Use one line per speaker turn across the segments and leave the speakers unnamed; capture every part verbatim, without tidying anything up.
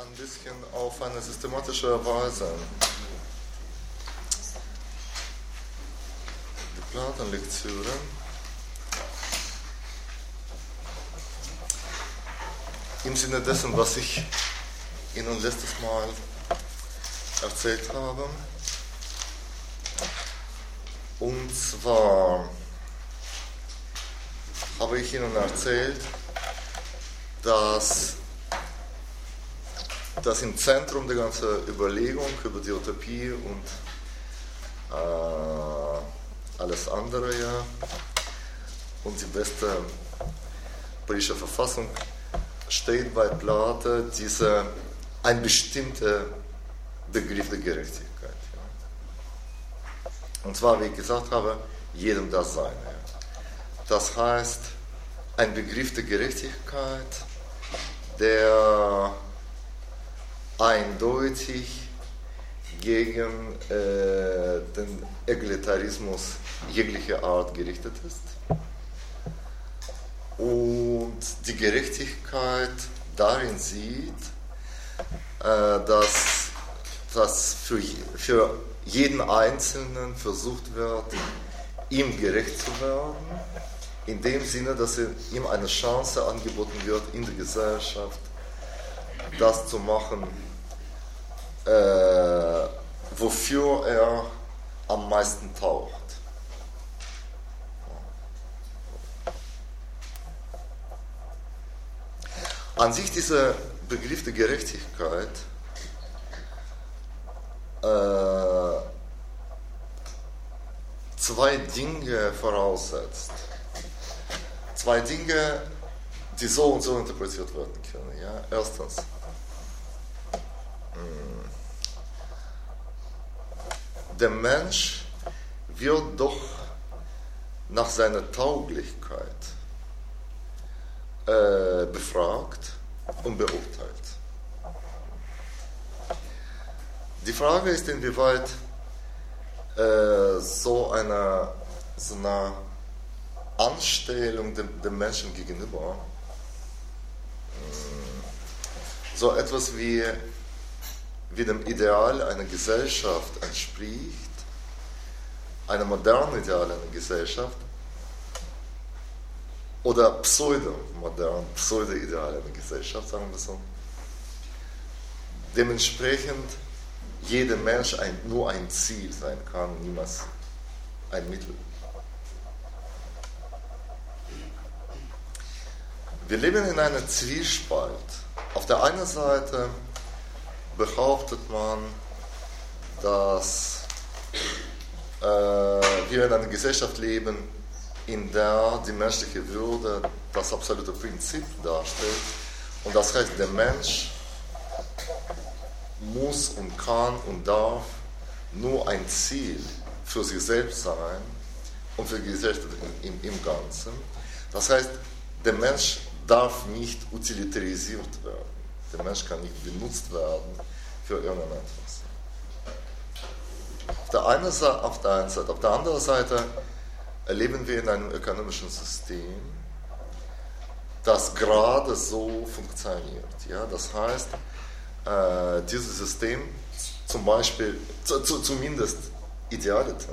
ein bisschen auf eine systematische Weise. Die Platon-Lektüre. Im Sinne dessen, was ich Ihnen letztes Mal erzählt habe. Und zwar habe ich Ihnen erzählt, dass das im Zentrum der ganzen Überlegung über die Utopie und äh, alles andere, ja, und die beste politische Verfassung steht bei Platon diese, ein bestimmter Begriff der Gerechtigkeit. Ja. Und zwar, wie ich gesagt habe, jedem das Seine. Ja. Das heißt, ein Begriff der Gerechtigkeit, der eindeutig gegen äh, den Egalitarismus jeglicher Art gerichtet ist und die Gerechtigkeit darin sieht, äh, dass, dass für, für jeden Einzelnen versucht wird, ihm gerecht zu werden, in dem Sinne, dass ihm eine Chance angeboten wird, in der Gesellschaft das zu machen, äh, wofür er am meisten taugt. An sich dieser Begriff der Gerechtigkeit äh, zwei Dinge voraussetzt. Zwei Dinge, die so und so interpretiert werden können. Ja? Erstens, der Mensch wird doch nach seiner Tauglichkeit äh, befragt und beurteilt. Die Frage ist, inwieweit äh, so eine, so eine Anstellung dem, dem Menschen gegenüber so etwas wie, wie dem Ideal einer Gesellschaft entspricht, einem modernen Ideal einer Gesellschaft oder pseudo-modern, pseudo-ideal einer Gesellschaft, sagen wir so. Dementsprechend jeder Mensch ein, nur ein Ziel sein kann, niemals ein Mittel. Wir leben in einer Zwiespalt. Auf der einen Seite behauptet man, dass äh, wir in einer Gesellschaft leben, in der die menschliche Würde das absolute Prinzip darstellt. Und das heißt, der Mensch muss und kann und darf nur ein Ziel für sich selbst sein und für die Gesellschaft im, im Ganzen. Das heißt, der Mensch darf nicht utilitarisiert werden. Der Mensch kann nicht benutzt werden für irgendetwas. Auf der einen Seite, auf der einen Seite. Auf der anderen Seite leben wir in einem ökonomischen System, das gerade so funktioniert. Ja? Das heißt, äh, dieses System, zum Beispiel, zu, zu, zumindest idealiter,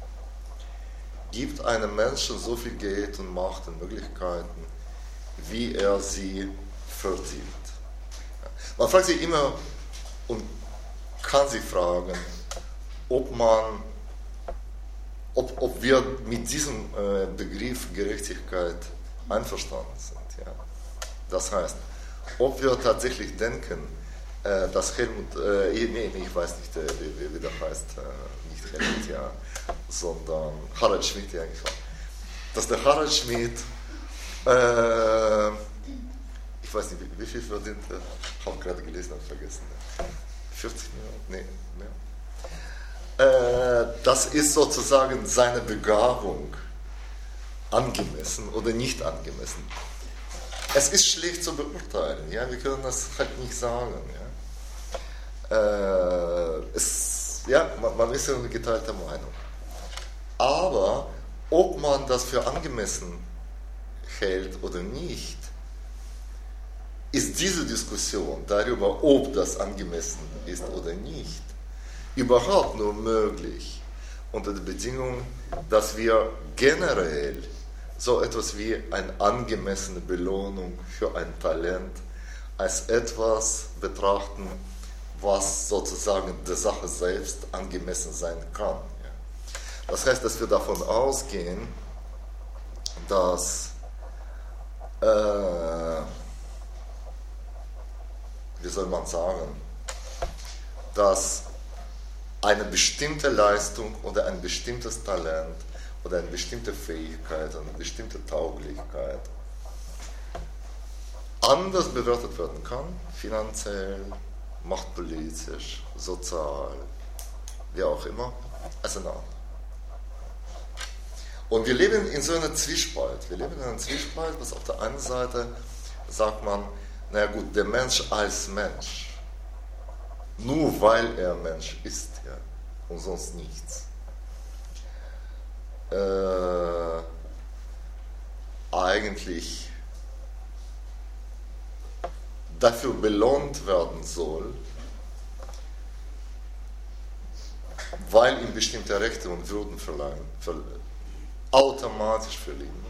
gibt einem Menschen so viel Geld und Macht und Möglichkeiten, wie er sie verdient. Man fragt sich immer und kann sich fragen, ob man, ob, ob wir mit diesem äh, Begriff Gerechtigkeit einverstanden sind. Ja? Das heißt, ob wir tatsächlich denken, äh, dass Helmut, äh, nee, nee, ich weiß nicht, äh, wie, wie der heißt, äh, nicht Helmut, ja, sondern Harald Schmidt, ja, ich weiß, dass der Harald Schmidt Äh, ich weiß nicht, wie, wie viel verdient er? Ich habe gerade gelesen und vergessen. vierzig Millionen? Nee, mehr. Äh, das ist sozusagen seine Begabung angemessen oder nicht angemessen. Es ist schlecht zu beurteilen, ja? Wir können das halt nicht sagen. Ja? Äh, es, ja, man, man ist ja eine geteilte Meinung. Aber ob man das für angemessen hält oder nicht, ist diese Diskussion darüber, ob das angemessen ist oder nicht, überhaupt nur möglich unter der Bedingung, dass wir generell so etwas wie eine angemessene Belohnung für ein Talent als etwas betrachten, was sozusagen der Sache selbst angemessen sein kann. Das heißt, dass wir davon ausgehen, dass äh, wie soll man sagen, dass eine bestimmte Leistung oder ein bestimmtes Talent oder eine bestimmte Fähigkeit, eine bestimmte Tauglichkeit anders bewertet werden kann, finanziell, machtpolitisch, sozial, wie auch immer, als eine andere. Und wir leben in so einer Zwiespalt. Wir leben in einer Zwiespalt, was auf der einen Seite sagt man, naja gut, der Mensch als Mensch, nur weil er Mensch ist, ja, und sonst nichts, äh, eigentlich dafür belohnt werden soll, weil ihm bestimmte Rechte und Würden verleihen, verleihen automatisch verliehen.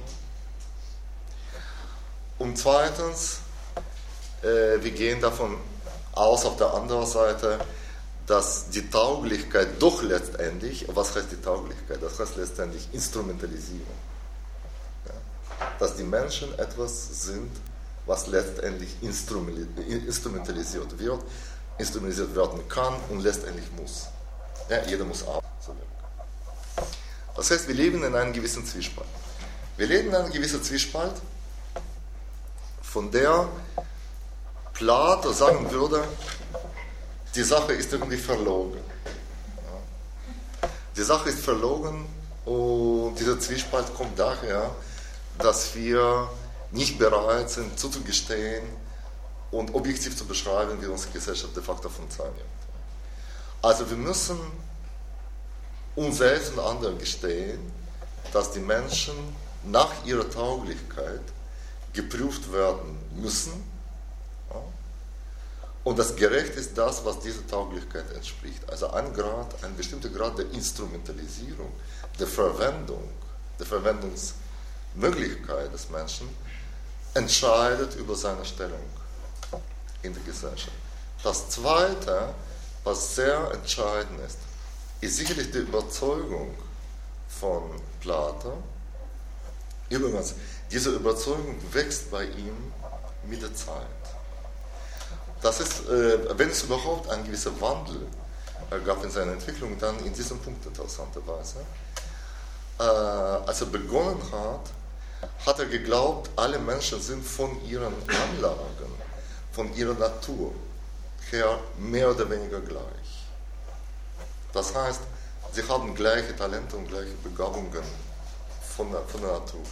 Und zweitens, äh, wir gehen davon aus, auf der anderen Seite, dass die Tauglichkeit doch letztendlich, was heißt die Tauglichkeit? Das heißt letztendlich Instrumentalisierung. Ja? Dass die Menschen etwas sind, was letztendlich instrumentalisiert wird, instrumentalisiert werden kann und letztendlich muss. Ja, jeder muss arbeiten. Das heißt, wir leben in einem gewissen Zwiespalt. Wir leben in einem gewissen Zwiespalt, von der Plato sagen würde, die Sache ist irgendwie verlogen. Ja. Die Sache ist verlogen und dieser Zwiespalt kommt daher, dass wir nicht bereit sind zuzugestehen und objektiv zu beschreiben, wie unsere Gesellschaft de facto funktioniert. Also wir müssen uns selbst und anderen gestehen, dass die Menschen nach ihrer Tauglichkeit geprüft werden müssen. Ja? Und das gerecht ist das, was dieser Tauglichkeit entspricht. Also ein Grad, ein bestimmter Grad der Instrumentalisierung, der Verwendung, der Verwendungsmöglichkeit des Menschen entscheidet über seine Stellung in der Gesellschaft. Das Zweite, was sehr entscheidend ist, ist sicherlich die Überzeugung von Plato. Übrigens, diese Überzeugung wächst bei ihm mit der Zeit. Das ist, äh, wenn es überhaupt einen gewissen Wandel äh, gab in seiner Entwicklung, dann in diesem Punkt interessanterweise. Äh, als er begonnen hat, hat er geglaubt, alle Menschen sind von ihren Anlagen, von ihrer Natur her mehr oder weniger gleich. Das heißt, sie haben gleiche Talente und gleiche Begabungen von der, von der Natur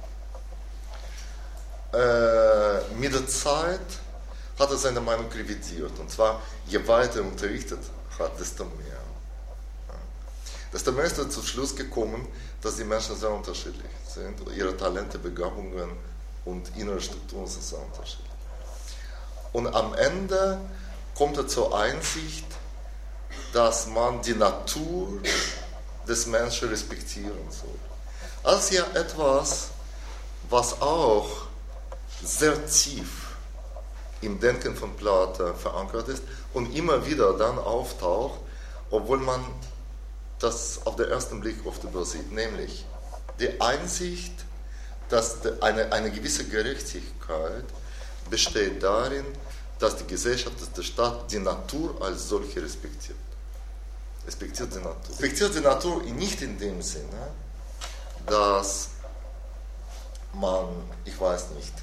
her. Äh, mit der Zeit hat er seine Meinung revidiert. Und zwar, je weiter er unterrichtet hat, desto mehr. Ja. Desto mehr ist er zum Schluss gekommen, dass die Menschen sehr unterschiedlich sind. Ihre Talente, Begabungen und innere Strukturen sind sehr unterschiedlich. Und am Ende kommt er zur Einsicht, dass man die Natur des Menschen respektieren soll. Das ist ja etwas, was auch sehr tief im Denken von Plato verankert ist und immer wieder dann auftaucht, obwohl man das auf den ersten Blick oft übersieht, nämlich die Einsicht, dass eine, eine gewisse Gerechtigkeit besteht darin, dass die Gesellschaft, dass der Staat die Natur als solche respektiert. Respektiert die Natur. Respektiert die Natur nicht in dem Sinne, dass man, ich weiß nicht,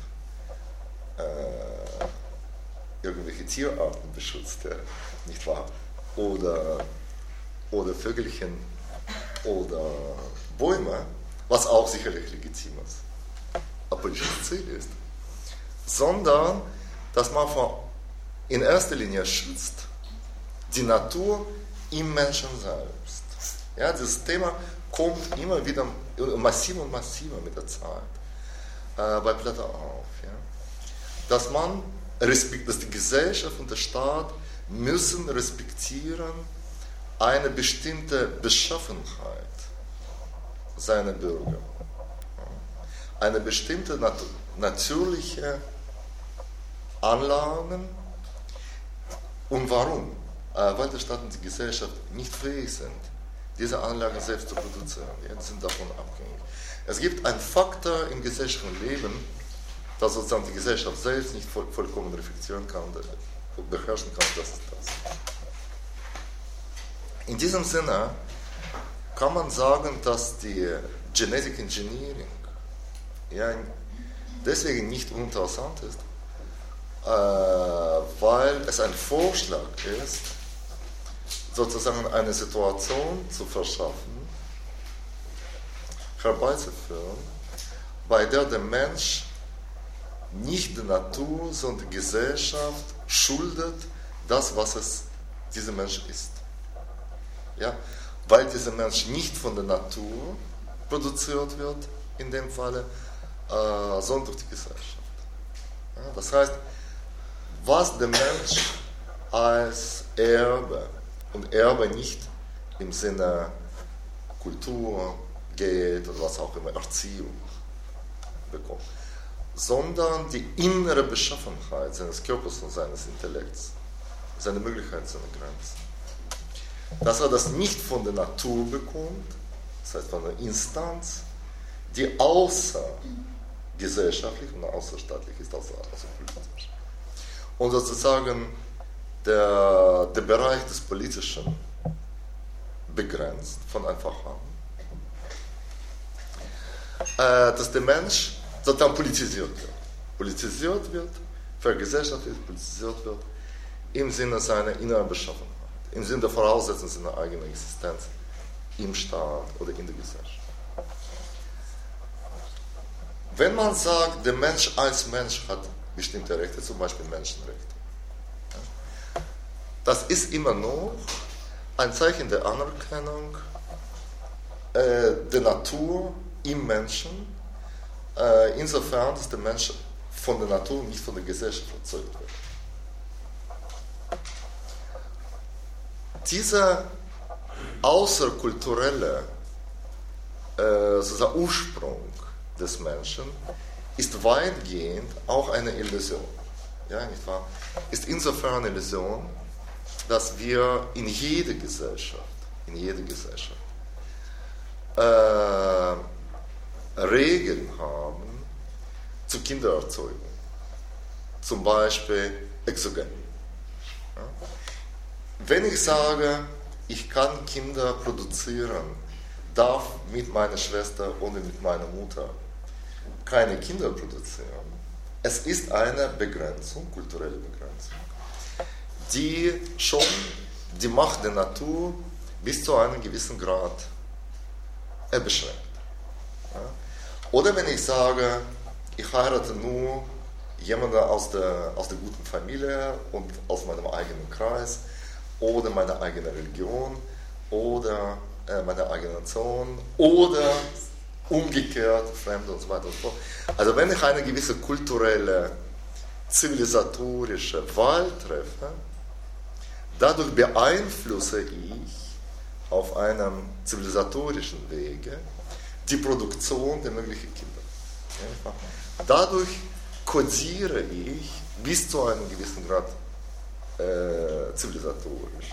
äh, irgendwelche Tierarten beschützt, ja, nicht wahr? Oder, oder Vögelchen oder Bäume, was auch sicherlich legitim ist, aber politisches Ziel ist, sondern dass man von, in erster Linie schützt die Natur im Menschen selbst. Ja, dieses Thema kommt immer wieder massiver und massiver mit der Zeit äh, bei Plato auf. Ja. Dass man dass die Gesellschaft und der Staat müssen respektieren eine bestimmte Beschaffenheit seiner Bürger. Eine bestimmte nat natürliche Anlagen. Und warum? Äh, weil der Staat und die Gesellschaft nicht fähig sind, diese Anlagen selbst zu produzieren. Ja, die sind davon abhängig. Es gibt einen Faktor im gesellschaftlichen Leben, dass sozusagen die Gesellschaft selbst nicht voll, vollkommen reflektieren kann und beherrschen kann, das ist das. In diesem Sinne kann man sagen, dass die Genetic Engineering ja, deswegen nicht uninteressant ist, äh, weil es ein Vorschlag ist, sozusagen eine Situation zu verschaffen, herbeizuführen, bei der der Mensch nicht die Natur, sondern die Gesellschaft schuldet das, was es dieser Mensch ist. Ja? Weil dieser Mensch nicht von der Natur produziert wird, in dem Falle, äh, sondern durch die Gesellschaft. Ja? Das heißt, was der Mensch als Erbe, und Erbe nicht im Sinne Kultur, Geld oder was auch immer, Erziehung bekommt, sondern die innere Beschaffenheit seines Körpers und seines Intellekts, seine Möglichkeiten, seine Grenzen. Dass er das nicht von der Natur bekommt, das heißt von einer Instanz, die außergesellschaftlich und außerstaatlich ist, also politisch. Und sozusagen der, der Bereich des Politischen begrenzt von Anfang an, äh, dass der Mensch sozusagen politisiert wird. Politisiert wird, vergesellschaftet, politisiert wird, im Sinne seiner inneren Beschaffenheit, im Sinne der Voraussetzung seiner eigenen Existenz im Staat oder in der Gesellschaft. Wenn man sagt, der Mensch als Mensch hat bestimmte Rechte, zum Beispiel Menschenrechte, das ist immer noch ein Zeichen der Anerkennung äh, der Natur im Menschen, äh, insofern, dass der Mensch von der Natur, nicht von der Gesellschaft erzeugt wird. Dieser außerkulturelle äh, sozusagen Ursprung des Menschen ist weitgehend auch eine Illusion. Ja, nicht wahr? Ist insofern eine Illusion, dass wir in jeder Gesellschaft, in jeder Gesellschaft äh, Regeln haben zur Kindererzeugung. Zum Beispiel Exogen. Ja? Wenn ich sage, ich kann Kinder produzieren, darf mit meiner Schwester oder mit meiner Mutter keine Kinder produzieren, es ist eine Begrenzung, kulturelle Begrenzung, die schon die Macht der Natur bis zu einem gewissen Grad beschränkt. Ja? Oder wenn ich sage, ich heirate nur jemanden aus der, aus der guten Familie und aus meinem eigenen Kreis oder meiner eigenen Religion oder äh, meiner eigenen Nation oder umgekehrt, Fremde und so weiter und so fort. Also wenn ich eine gewisse kulturelle, zivilisatorische Wahl treffe, dadurch beeinflusse ich auf einem zivilisatorischen Wege die Produktion der möglichen Kinder. Dadurch kodiere ich bis zu einem gewissen Grad äh, zivilisatorisch.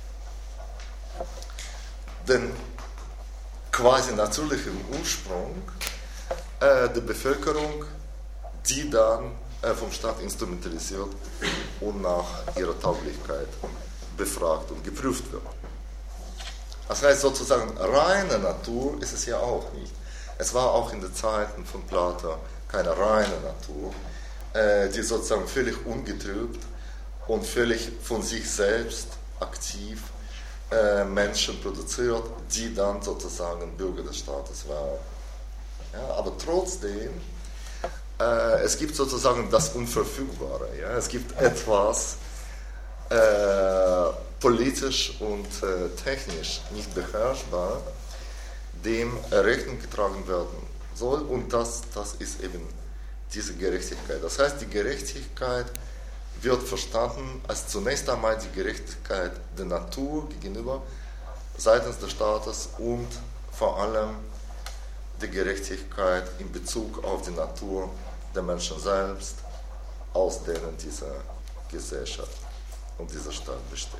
Den quasi natürlichen Ursprung äh, der Bevölkerung, die dann äh, vom Staat instrumentalisiert und nach ihrer Tauglichkeit befragt und geprüft wird. Das heißt sozusagen, reine Natur ist es ja auch nicht. Es war auch in den Zeiten von Plato keine reine Natur, äh, die sozusagen völlig ungetrübt und völlig von sich selbst aktiv äh, Menschen produziert, die dann sozusagen Bürger des Staates waren. Ja, aber trotzdem, äh, es gibt sozusagen das Unverfügbare. Ja? Es gibt etwas äh, politisch und äh, technisch nicht beherrschbar, dem Rechnung getragen werden soll, und das, das ist eben diese Gerechtigkeit. Das heißt, die Gerechtigkeit wird verstanden als zunächst einmal die Gerechtigkeit der Natur gegenüber seitens des Staates und vor allem die Gerechtigkeit in Bezug auf die Natur der Menschen selbst, aus denen diese Gesellschaft und dieser Staat besteht.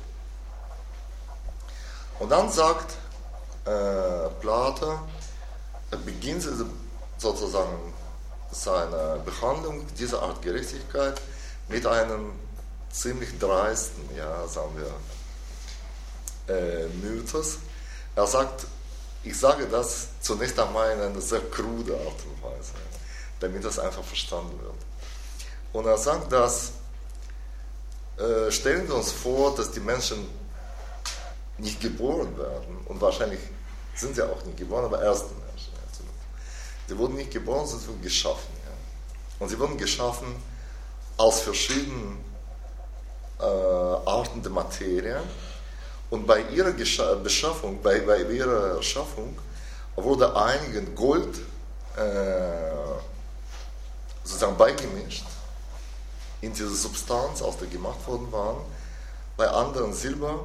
Und dann sagt äh, Plato, er beginnt sozusagen seine Behandlung dieser Art Gerechtigkeit mit einem ziemlich dreisten, ja, sagen wir, äh, Mythos. Er sagt, ich sage das zunächst einmal in einer sehr krude Art und Weise, damit das einfach verstanden wird. Und er sagt, dass äh, stellen wir uns vor, dass die Menschen nicht geboren werden, und wahrscheinlich sind sie auch nicht geboren, aber erste Menschen. Ja, die wurden nicht geboren, sondern sie wurden geschaffen. Ja. Und sie wurden geschaffen aus verschiedenen äh, Arten der Materie. Und bei ihrer Beschaffung, bei, bei ihrer Erschaffung wurde einigen Gold äh, sozusagen beigemischt in diese Substanz, aus der gemacht worden waren, bei anderen Silber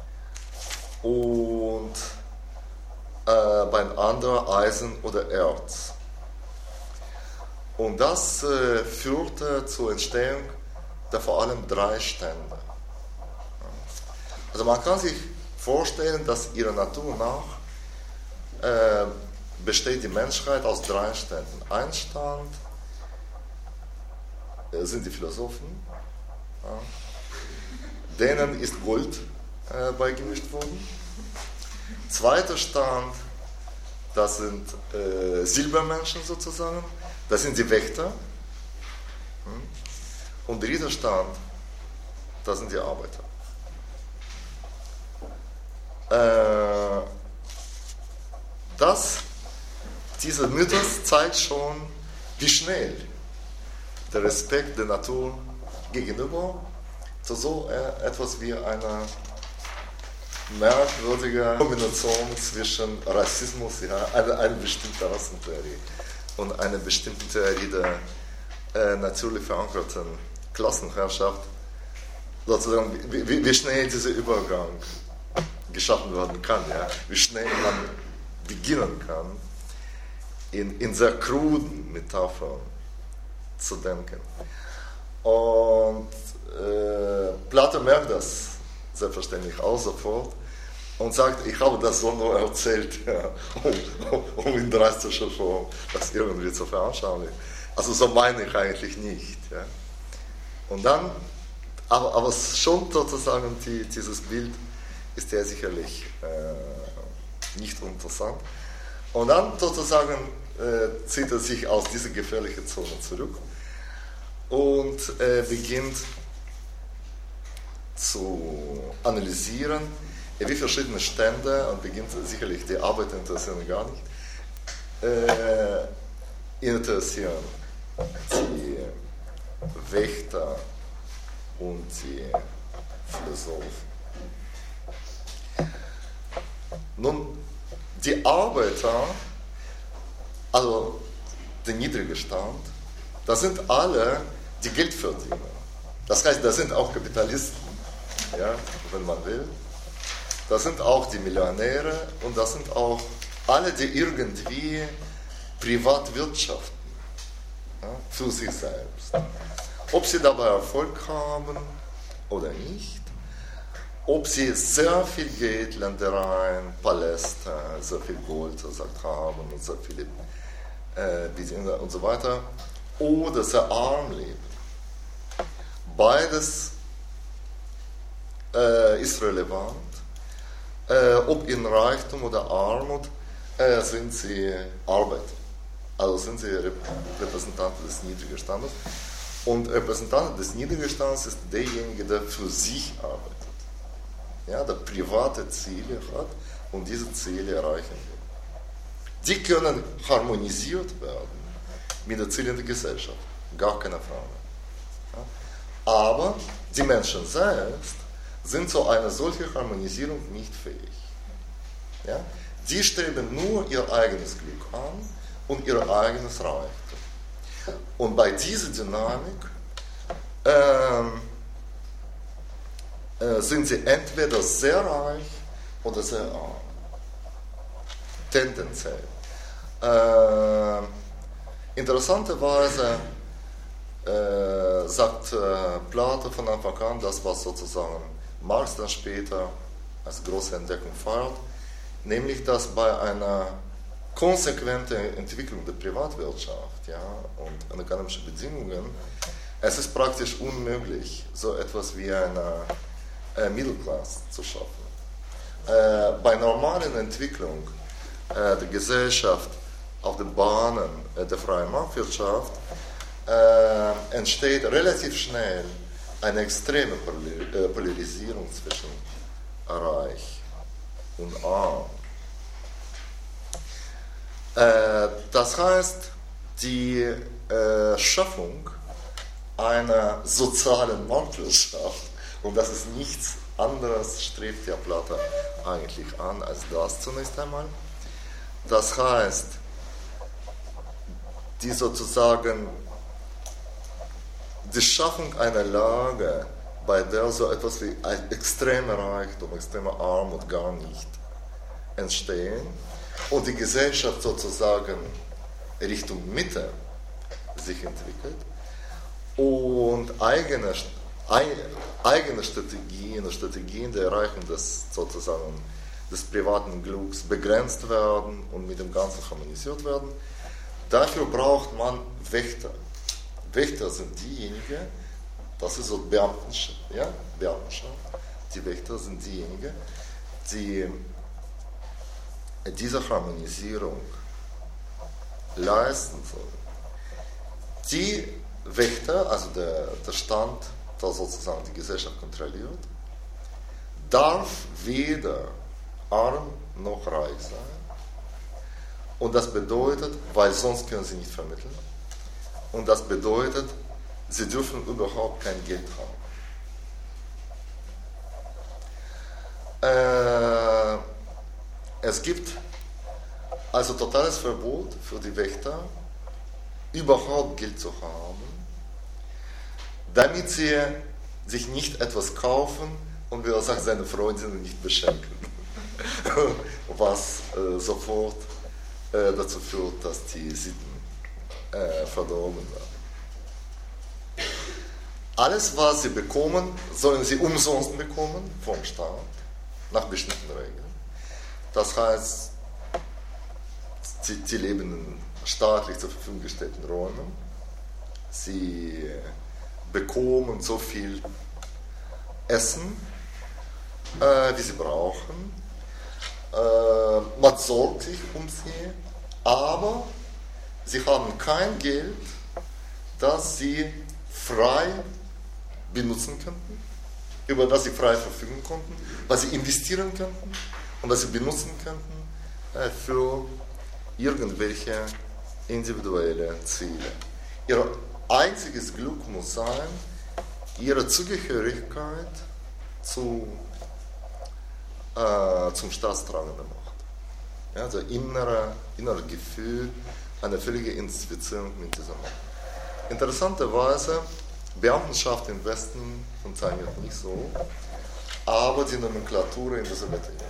und äh, bei anderen Eisen oder Erz. Und das äh, führte zur Entstehung der vor allem drei Stände. Also man kann sich vorstellen, dass ihrer Natur nach äh, besteht die Menschheit aus drei Ständen. Ein Stand äh, sind die Philosophen, ja. Denen ist Gold äh, beigemischt worden. Zweiter Stand, das sind äh, Silbermenschen sozusagen, das sind die Wächter. Und dritter Stand, das sind die Arbeiter. Äh, das, dieser Mythos zeigt schon, wie schnell der Respekt der Natur gegenüber zu so etwas wie einer merkwürdigen Kombination zwischen Rassismus, ja, eine, eine bestimmte Rassentheorie und einer bestimmten Theorie der äh, natürlich verankerten Klassenherrschaft, sozusagen, wie, wie schnell dieser Übergang geschaffen werden kann, ja? Wie schnell man beginnen kann, in, in sehr kruden Metaphern zu denken. Und äh, Plato merkt das selbstverständlich auch sofort und sagt, ich habe das so nur erzählt, ja, um, um in drastischer Form das irgendwie zu veranschaulichen. Also so meine ich eigentlich nicht. Ja. Und dann, aber, aber schon sozusagen die, dieses Bild ist ja sicherlich äh, nicht interessant. Und dann sozusagen äh, zieht er sich aus dieser gefährlichen Zone zurück und äh, beginnt zu analysieren, wie verschiedene Stände, und beginnt sicherlich, die Arbeit interessieren gar nicht, äh, interessieren die Wächter und die Philosophen. Nun, die Arbeiter, also der niedrige Stand, das sind alle die Geldverdiener. Das heißt, das sind auch Kapitalisten, ja, wenn man will. Das sind auch die Millionäre und das sind auch alle, die irgendwie privat wirtschaften, ja, für sich selbst. Ob sie dabei Erfolg haben oder nicht, ob sie sehr viel Geld, Ländereien, Paläste, sehr viel Gold gesagt haben und sehr viele äh, Bedingungen und so weiter, oder sehr arm leben. Beides äh, ist relevant. Äh, ob in Reichtum oder Armut äh, sind sie Arbeiter. Also sind sie Repräsentanten des niedrigen Standes. Und Repräsentant des niedrigen Standes ist derjenige, der für sich arbeitet. Ja, der private Ziele hat und diese Ziele erreichen will. Die können harmonisiert werden mit den Zielen der Gesellschaft. Gar keine Frage. Ja. Aber die Menschen selbst sind zu einer solchen Harmonisierung nicht fähig. Ja? Die streben nur ihr eigenes Glück an und ihr eigenes Reichtum. Und bei dieser Dynamik ähm, äh, sind sie entweder sehr reich oder sehr arm. Tendenziell. Äh, interessanterweise äh, sagt äh, Plato von Anfang an, das was sozusagen Marx dann später als große Entdeckung feiert, nämlich dass bei einer konsequenten Entwicklung der Privatwirtschaft, ja, und ökonomischen Bedingungen, es ist praktisch unmöglich, so etwas wie eine äh, Mittelklasse zu schaffen. Äh, bei normalen Entwicklung äh, der Gesellschaft auf den Bahnen äh, der freien Marktwirtschaft äh, entsteht relativ schnell eine extreme Polar- äh, Polarisierung zwischen Reich und Arm. Äh, das heißt, die äh, Schaffung einer sozialen Marktwirtschaft, und das ist nichts anderes, strebt ja Plato eigentlich an als das zunächst einmal. Das heißt, die sozusagen die Schaffung einer Lage, bei der so etwas wie ein extremer Reichtum, extremer Armut gar nicht entstehen und die Gesellschaft sozusagen Richtung Mitte sich entwickelt und eigene, eigene Strategien, Strategien der Erreichung des, sozusagen, des privaten Glücks begrenzt werden und mit dem Ganzen harmonisiert werden. Dafür braucht man Wächter. Wächter sind diejenigen, das ist so Beamtenschaft, ja, Beamtenschaft. Die Wächter sind diejenigen, die diese Harmonisierung leisten sollen. Die Wächter, also der, der Stand, der sozusagen die Gesellschaft kontrolliert, darf weder arm noch reich sein. Und das bedeutet, weil sonst können sie nicht vermitteln, und das bedeutet, sie dürfen überhaupt kein Geld haben. Äh, es gibt also totales Verbot für die Wächter, überhaupt Geld zu haben, damit sie sich nicht etwas kaufen und, wie er sagt, seine Freundinnen nicht beschenken. Was äh, sofort äh, dazu führt, dass die Sitten äh, verdorben werden. Alles, was sie bekommen, sollen sie umsonst bekommen vom Staat, nach bestimmten Regeln. Das heißt, sie, sie leben in staatlich zur Verfügung gestellten Räumen. Sie bekommen so viel Essen, äh, wie sie brauchen. Äh, man sorgt sich um sie, aber sie haben kein Geld, das sie frei benutzen könnten, über das sie frei verfügen konnten, was sie investieren könnten und was sie benutzen könnten äh, für irgendwelche individuelle Ziele. Ihr einziges Glück muss sein, ihre Zugehörigkeit zu, äh, zum staatstragenden Macht. Ja, also innere, innere Gefühl, eine völlige Identifizierung mit dieser Macht. Interessanterweise, Beamtenschaft im Westen funktioniert nicht so, aber die Nomenklatur in der Sowjetunion.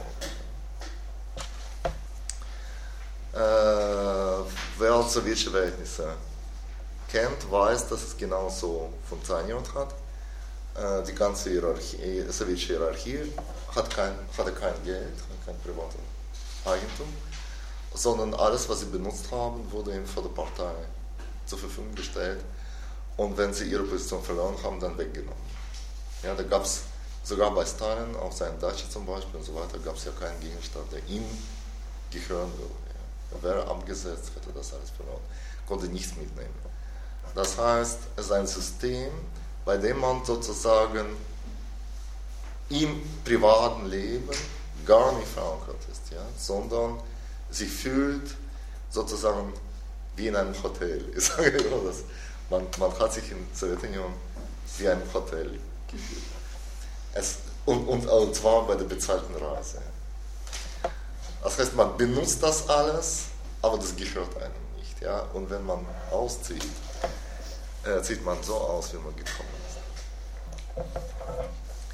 Äh, wer sowjetische Verhältnisse kennt, weiß, dass es genauso funktioniert hat. Äh, die ganze Hierarchie, sowjetische Hierarchie hat kein, hatte kein Geld, kein privates Eigentum, sondern alles, was sie benutzt haben, wurde ihnen von der Partei zur Verfügung gestellt. Und wenn sie ihre Position verloren haben, dann weggenommen. Ja, da gab es sogar bei Stalin, auf seinen Datsche zum Beispiel und so weiter, gab es ja keinen Gegenstand, der ihm gehören würde. Ja. Er wäre abgesetzt, hätte das alles verloren, konnte nichts mitnehmen. Das heißt, es ist ein System, bei dem man sozusagen im privaten Leben gar nicht verankert ist, ja, sondern sich fühlt sozusagen wie in einem Hotel. Ich sage immer das. Man, man hat sich in der Sowjetunion wie ein Hotel gefühlt. Es, und, und, und zwar bei der bezahlten Reise. Das heißt, man benutzt das alles, aber das gehört einem nicht. Ja? Und wenn man auszieht, äh, sieht man so aus, wie man gekommen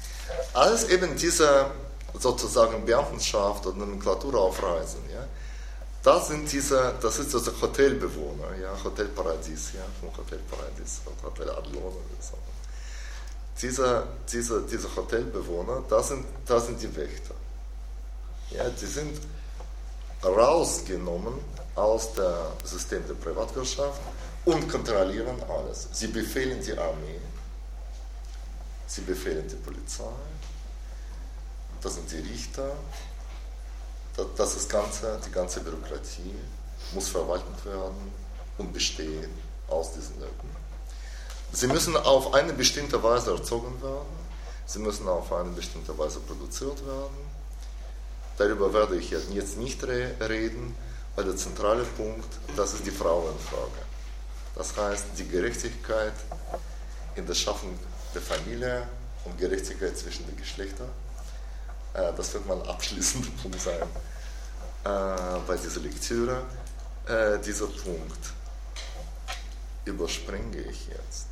alles eben diese sozusagen Beamtenschaft und Nomenklatur auf Reisen. Ja? Das sind diese, das ist also Hotelbewohner, ja, Hotelparadies, ja, vom Hotelparadies, Hotel Adlon oder so. Diese, diese, diese Hotelbewohner, das sind, das sind die Wächter. Ja, die sind rausgenommen aus dem System der Privatwirtschaft und kontrollieren alles. Sie befehlen die Armee, sie befehlen die Polizei, das sind die Richter, das ist ganze, die ganze Bürokratie muss verwaltet werden und bestehen aus diesen Leuten. Sie müssen auf eine bestimmte Weise erzogen werden, sie müssen auf eine bestimmte Weise produziert werden. Darüber werde ich jetzt nicht reden, weil der zentrale Punkt, das ist die Frauenfrage. Das heißt, die Gerechtigkeit in der Schaffung der Familie und Gerechtigkeit zwischen den Geschlechtern. Das wird mein abschließender Punkt sein bei dieser Lektüre. Dieser Punkt überspringe ich jetzt.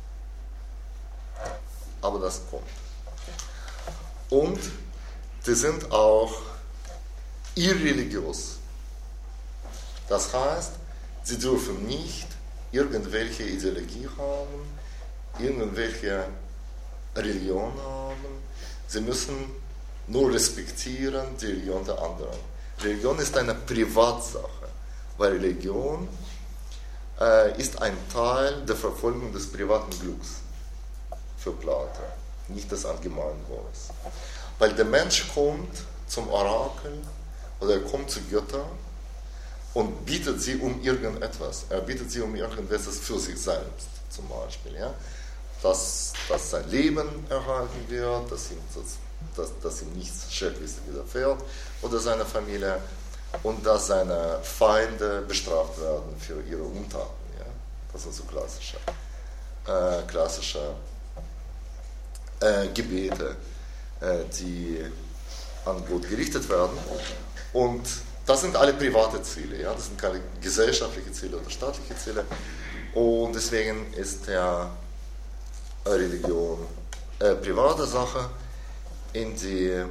Aber das kommt. Und die sind auch irreligiös. Das heißt, sie dürfen nicht irgendwelche Ideologie haben, irgendwelche Religion haben. Sie müssen nur respektieren die Religion der anderen. Religion ist eine Privatsache, weil Religion äh, ist ein Teil der Verfolgung des privaten Glücks für Platon, nicht des Allgemeinwohls. Weil der Mensch kommt zum Orakel oder er kommt zu Göttern und bittet sie um irgendetwas. Er bittet sie um irgendetwas für sich selbst, zum Beispiel. Ja? Dass, dass sein Leben erhalten wird, dass ihm, dass, dass, dass ihm nichts Schreckliches widerfährt oder seine Familie und dass seine Feinde bestraft werden für ihre Untaten. Ja? Das sind so klassische, äh, klassische äh, Gebete, äh, die an Gott gerichtet werden. Und das sind alle private Ziele, ja? Das sind keine gesellschaftlichen Ziele oder staatliche Ziele. Und deswegen ist ja Religion äh, private Sache, in die äh,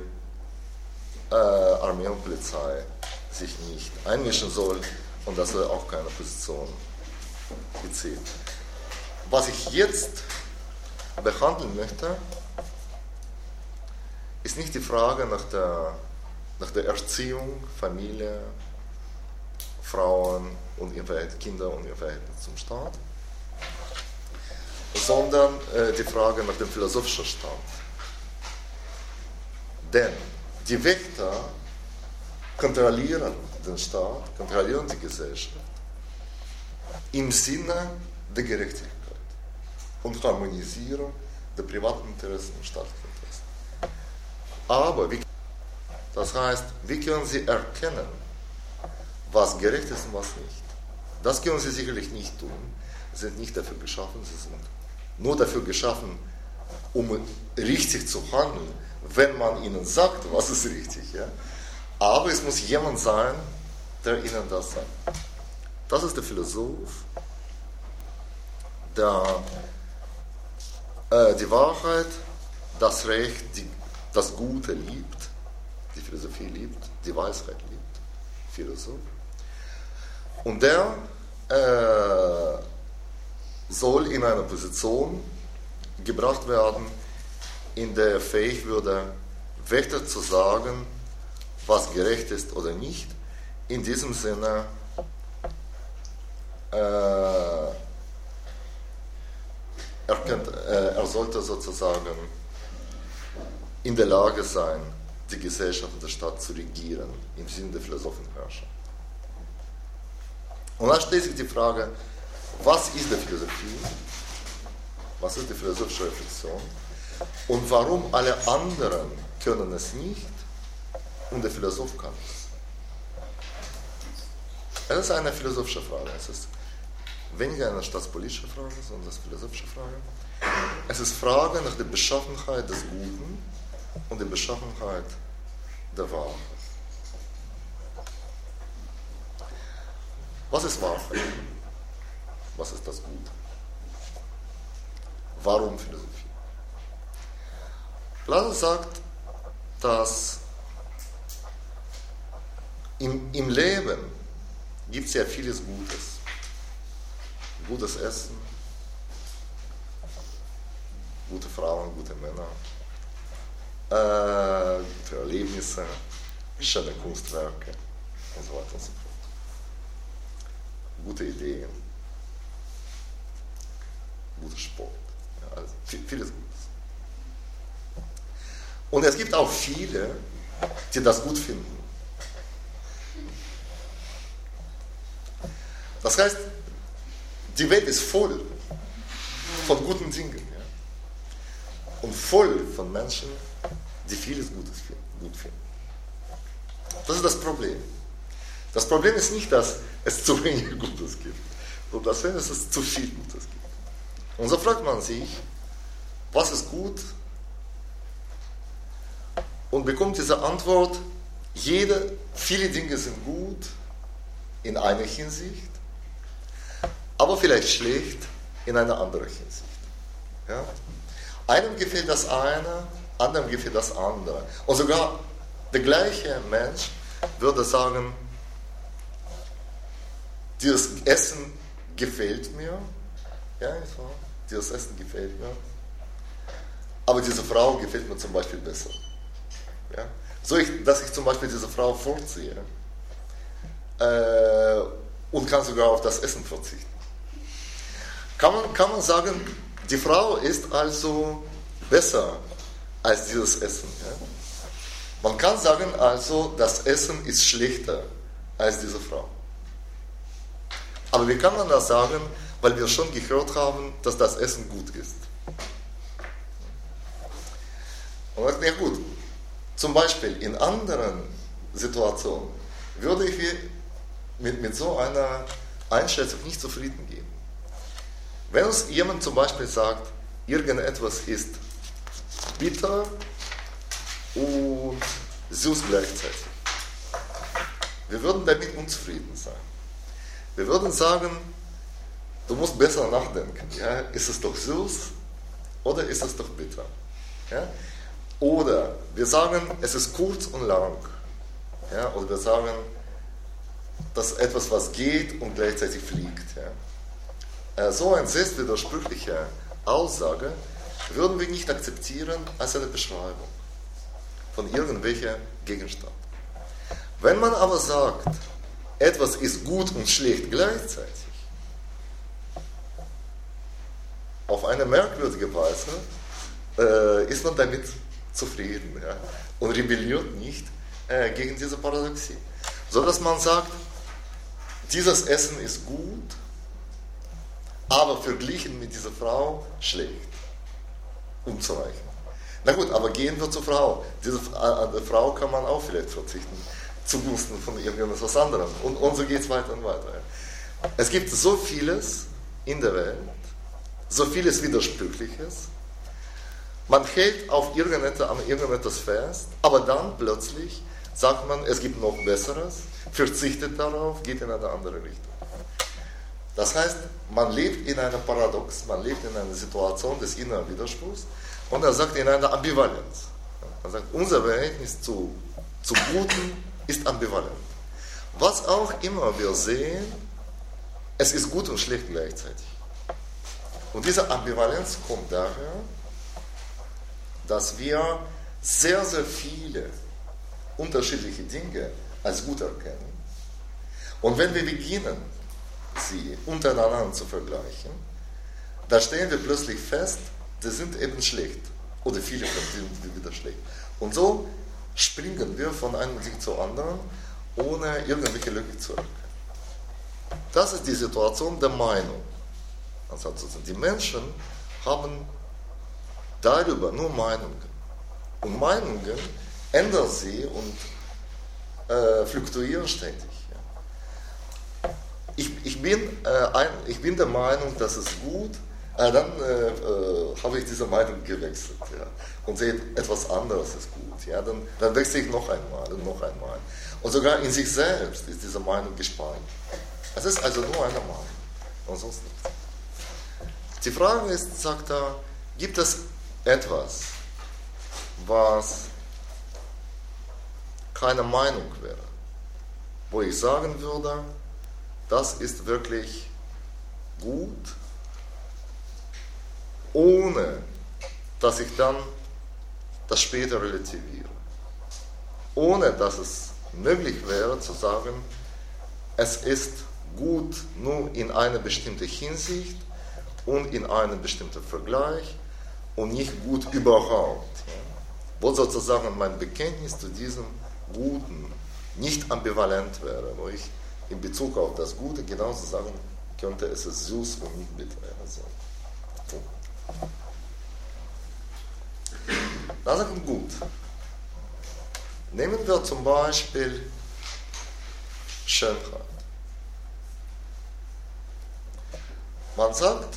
Armee und Polizei sich nicht einmischen soll und das soll auch keine Position beziehen. Was ich jetzt behandeln möchte, ist nicht die Frage nach der, nach der Erziehung, Familie, Frauen und ihr Verhältnis, Kinder und ihr Verhältnis zum Staat, sondern äh, die Frage nach dem philosophischen Stand. Denn die Wächter kontrollieren den Staat, kontrollieren die Gesellschaft im Sinne der Gerechtigkeit und Harmonisierung der privaten Interessen und staatlichen Interessen. Aber, wie, das heißt, wie können sie erkennen, was gerecht ist und was nicht? Das können sie sicherlich nicht tun. Sie sind nicht dafür geschaffen, sie sind nur dafür geschaffen, um richtig zu handeln, wenn man ihnen sagt, was ist richtig. Ja? Aber es muss jemand sein, der ihnen das sagt. Das ist der Philosoph, der äh, die Wahrheit, das Recht, die, das Gute liebt, die Philosophie liebt, die Weisheit liebt, Philosoph. Und der äh, soll in eine Position gebracht werden, in der er fähig würde, Wächter zu sagen, was gerecht ist oder nicht. In diesem Sinne äh, er, kennt, äh, er sollte sozusagen in der Lage sein, die Gesellschaft und die Stadt zu regieren, im Sinne der Philosophenherrscher. Und dann stellt sich die Frage, was ist die Philosophie? Was ist die philosophische Reflexion? Und warum alle anderen können es nicht und der Philosoph kann es? Es ist eine philosophische Frage. Es ist weniger eine staatspolitische Frage, sondern eine philosophische Frage. Es ist Frage nach der Beschaffenheit des Guten und der Beschaffenheit der Wahrheit. Was ist Wahrheit? Was ist das Gute? Warum Philosophie? Platon sagt, dass im, im Leben gibt es ja vieles Gutes. Gutes Essen, gute Frauen, gute Männer, äh, gute Erlebnisse, schöne Kunstwerke und so weiter und so fort. Gute Ideen, guter Sport, ja, also vieles Gutes. Und es gibt auch viele, die das gut finden. Das heißt, die Welt ist voll von guten Dingen. Ja? Und voll von Menschen, die vieles Gutes finden, gut finden. Das ist das Problem. Das Problem ist nicht, dass es zu wenig Gutes gibt, sondern dass es zu viel Gutes gibt. Und so fragt man sich, was ist gut? Und bekommt diese Antwort, jede, viele Dinge sind gut in einer Hinsicht, aber vielleicht schlecht in einer anderen Hinsicht. Ja? Einem gefällt das eine, anderem gefällt das andere. Und sogar der gleiche Mensch würde sagen, dieses Essen gefällt mir, ja, dieses Essen gefällt mir, aber diese Frau gefällt mir zum Beispiel besser. Ja? So, ich, dass ich zum Beispiel diese Frau vorziehe äh, und kann sogar auf das Essen verzichten. Kann man, kann man sagen, die Frau ist also besser als dieses Essen. Ja? Man kann sagen also, das Essen ist schlechter als diese Frau. Aber wie kann man das sagen? Weil wir schon gehört haben, dass das Essen gut ist. Und ja gut, zum Beispiel in anderen Situationen würde ich mit, mit so einer Einschätzung nicht zufrieden gehen. Wenn uns jemand zum Beispiel sagt, irgendetwas ist bitter und süß gleichzeitig, wir würden damit unzufrieden sein. Wir würden sagen, du musst besser nachdenken. Ja? Ist es doch süß oder ist es doch bitter? Ja? Oder wir sagen, es ist kurz und lang. Ja? Oder wir sagen, dass etwas, was geht und gleichzeitig fliegt. Ja? So eine selbstwidersprüchliche Aussage würden wir nicht akzeptieren als eine Beschreibung von irgendwelchem Gegenstand. Wenn man aber sagt, etwas ist gut und schlecht gleichzeitig, auf eine merkwürdige Weise äh, ist man damit zufrieden, ja, und rebelliert nicht äh, gegen diese Paradoxie. So dass man sagt, dieses Essen ist gut, aber verglichen mit dieser Frau schlecht, unzureichend. Na gut, aber gehen wir zur Frau. Diese, an der Frau kann man auch vielleicht verzichten, zugunsten von irgendetwas anderem. Und, und so geht es weiter und weiter. Es gibt so vieles in der Welt, so vieles Widersprüchliches. Man hält auf irgendetwas, an irgendetwas fest, aber dann plötzlich sagt man, es gibt noch Besseres, verzichtet darauf, geht in eine andere Richtung. Das heißt, man lebt in einem Paradox, man lebt in einer Situation des inneren Widerspruchs und er sagt in einer Ambivalenz. Er sagt, unser Verhältnis zu, zu Guten ist ambivalent. Was auch immer wir sehen, es ist gut und schlecht gleichzeitig. Und diese Ambivalenz kommt daher, dass wir sehr, sehr viele unterschiedliche Dinge als gut erkennen. Und wenn wir beginnen, sie untereinander zu vergleichen, da stellen wir plötzlich fest, die sind eben schlecht. Oder viele von denen sind wieder schlecht. Und so springen wir von einem Ding zu anderen, ohne irgendwelche Lücke zu erkennen. Das ist die Situation der Meinung. Also die Menschen haben darüber nur Meinungen. Und Meinungen ändern sie und äh, fluktuieren ständig. Ja. Ich, ich, bin, äh, ein, ich bin der Meinung, das ist gut, äh, dann äh, äh, habe ich diese Meinung gewechselt. Ja. Und sehe, etwas anderes ist gut. Ja. Dann, dann wechsle ich noch einmal und noch einmal. Und sogar in sich selbst ist diese Meinung gespalten. Es ist also nur eine Meinung und sonst nichts. Die Frage ist, sagt er, gibt es etwas, was keine Meinung wäre, wo ich sagen würde, das ist wirklich gut, ohne dass ich dann das später relativiere. Ohne dass es möglich wäre zu sagen, es ist gut nur in einer bestimmten Hinsicht und in einem bestimmten Vergleich und nicht gut überhaupt. Ja. Wo sozusagen mein Bekenntnis zu diesem Guten nicht ambivalent wäre, wo ich in Bezug auf das Gute genauso sagen könnte, es ist süß und nicht bitter. Also, das ist gut. Nehmen wir zum Beispiel Schönheit. Man sagt,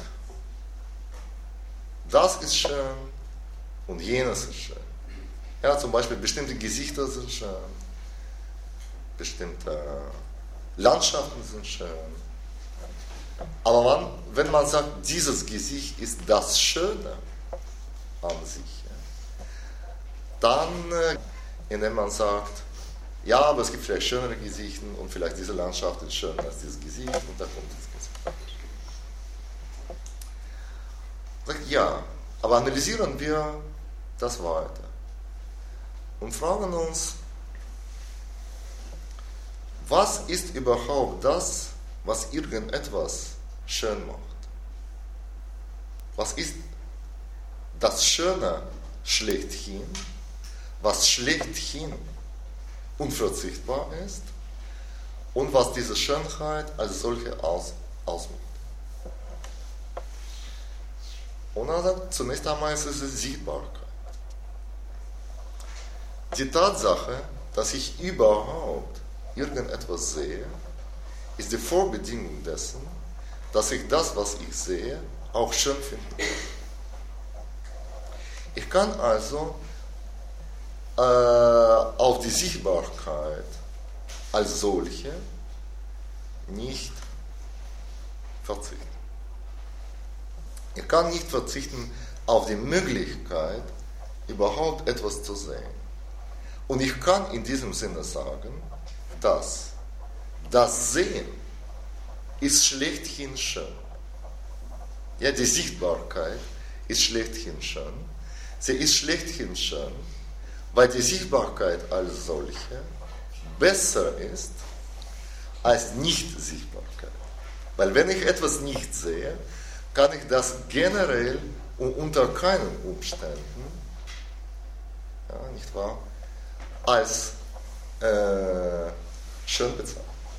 das ist schön und jenes ist schön. Ja, zum Beispiel bestimmte Gesichter sind schön, bestimmte Landschaften sind schön. Aber man, wenn man sagt, dieses Gesicht ist das Schöne an sich, ja, dann, äh, indem man sagt, ja, aber es gibt vielleicht schönere Gesichter und vielleicht diese Landschaft ist schöner als dieses Gesicht und da kommt das Gesicht. Sagt, ja, aber analysieren wir das weiter und fragen uns, was ist überhaupt das, was irgendetwas schön macht? Was ist das Schöne schlechthin, was schlechthin unverzichtbar ist und was diese Schönheit als solche aus, ausmacht? Und er sagt, zunächst einmal ist es Sichtbarkeit. Die Tatsache, dass ich überhaupt irgendetwas sehe, ist die Vorbedingung dessen, dass ich das, was ich sehe, auch schön finde. Ich kann also äh, auf die Sichtbarkeit als solche nicht verzichten. Ich kann nicht verzichten auf die Möglichkeit, überhaupt etwas zu sehen. Und ich kann in diesem Sinne sagen, dass das Sehen ist schlechthin schön. Ja, die Sichtbarkeit ist schlechthin schön. Sie ist schlechthin schön, weil die Sichtbarkeit als solche besser ist als Nicht-Sichtbarkeit. Weil wenn ich etwas nicht sehe, kann ich das generell und unter keinen Umständen, ja, nicht wahr, als äh, schön bezeichnen.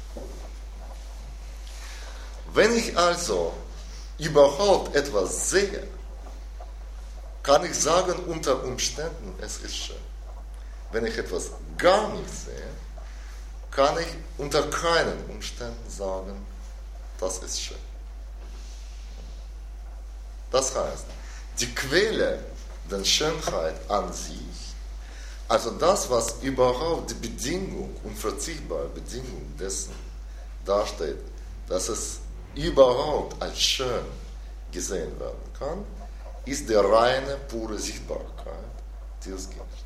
Wenn ich also überhaupt etwas sehe, kann ich sagen, unter Umständen, es ist schön. Wenn ich etwas gar nicht sehe, kann ich unter keinen Umständen sagen, das ist schön. Das heißt, die Quelle der Schönheit an sich, also das, was überhaupt die Bedingung, unverzichtbare Bedingung dessen darstellt, dass es überhaupt als schön gesehen werden kann, ist die reine, pure Sichtbarkeit dieses Gegenstands.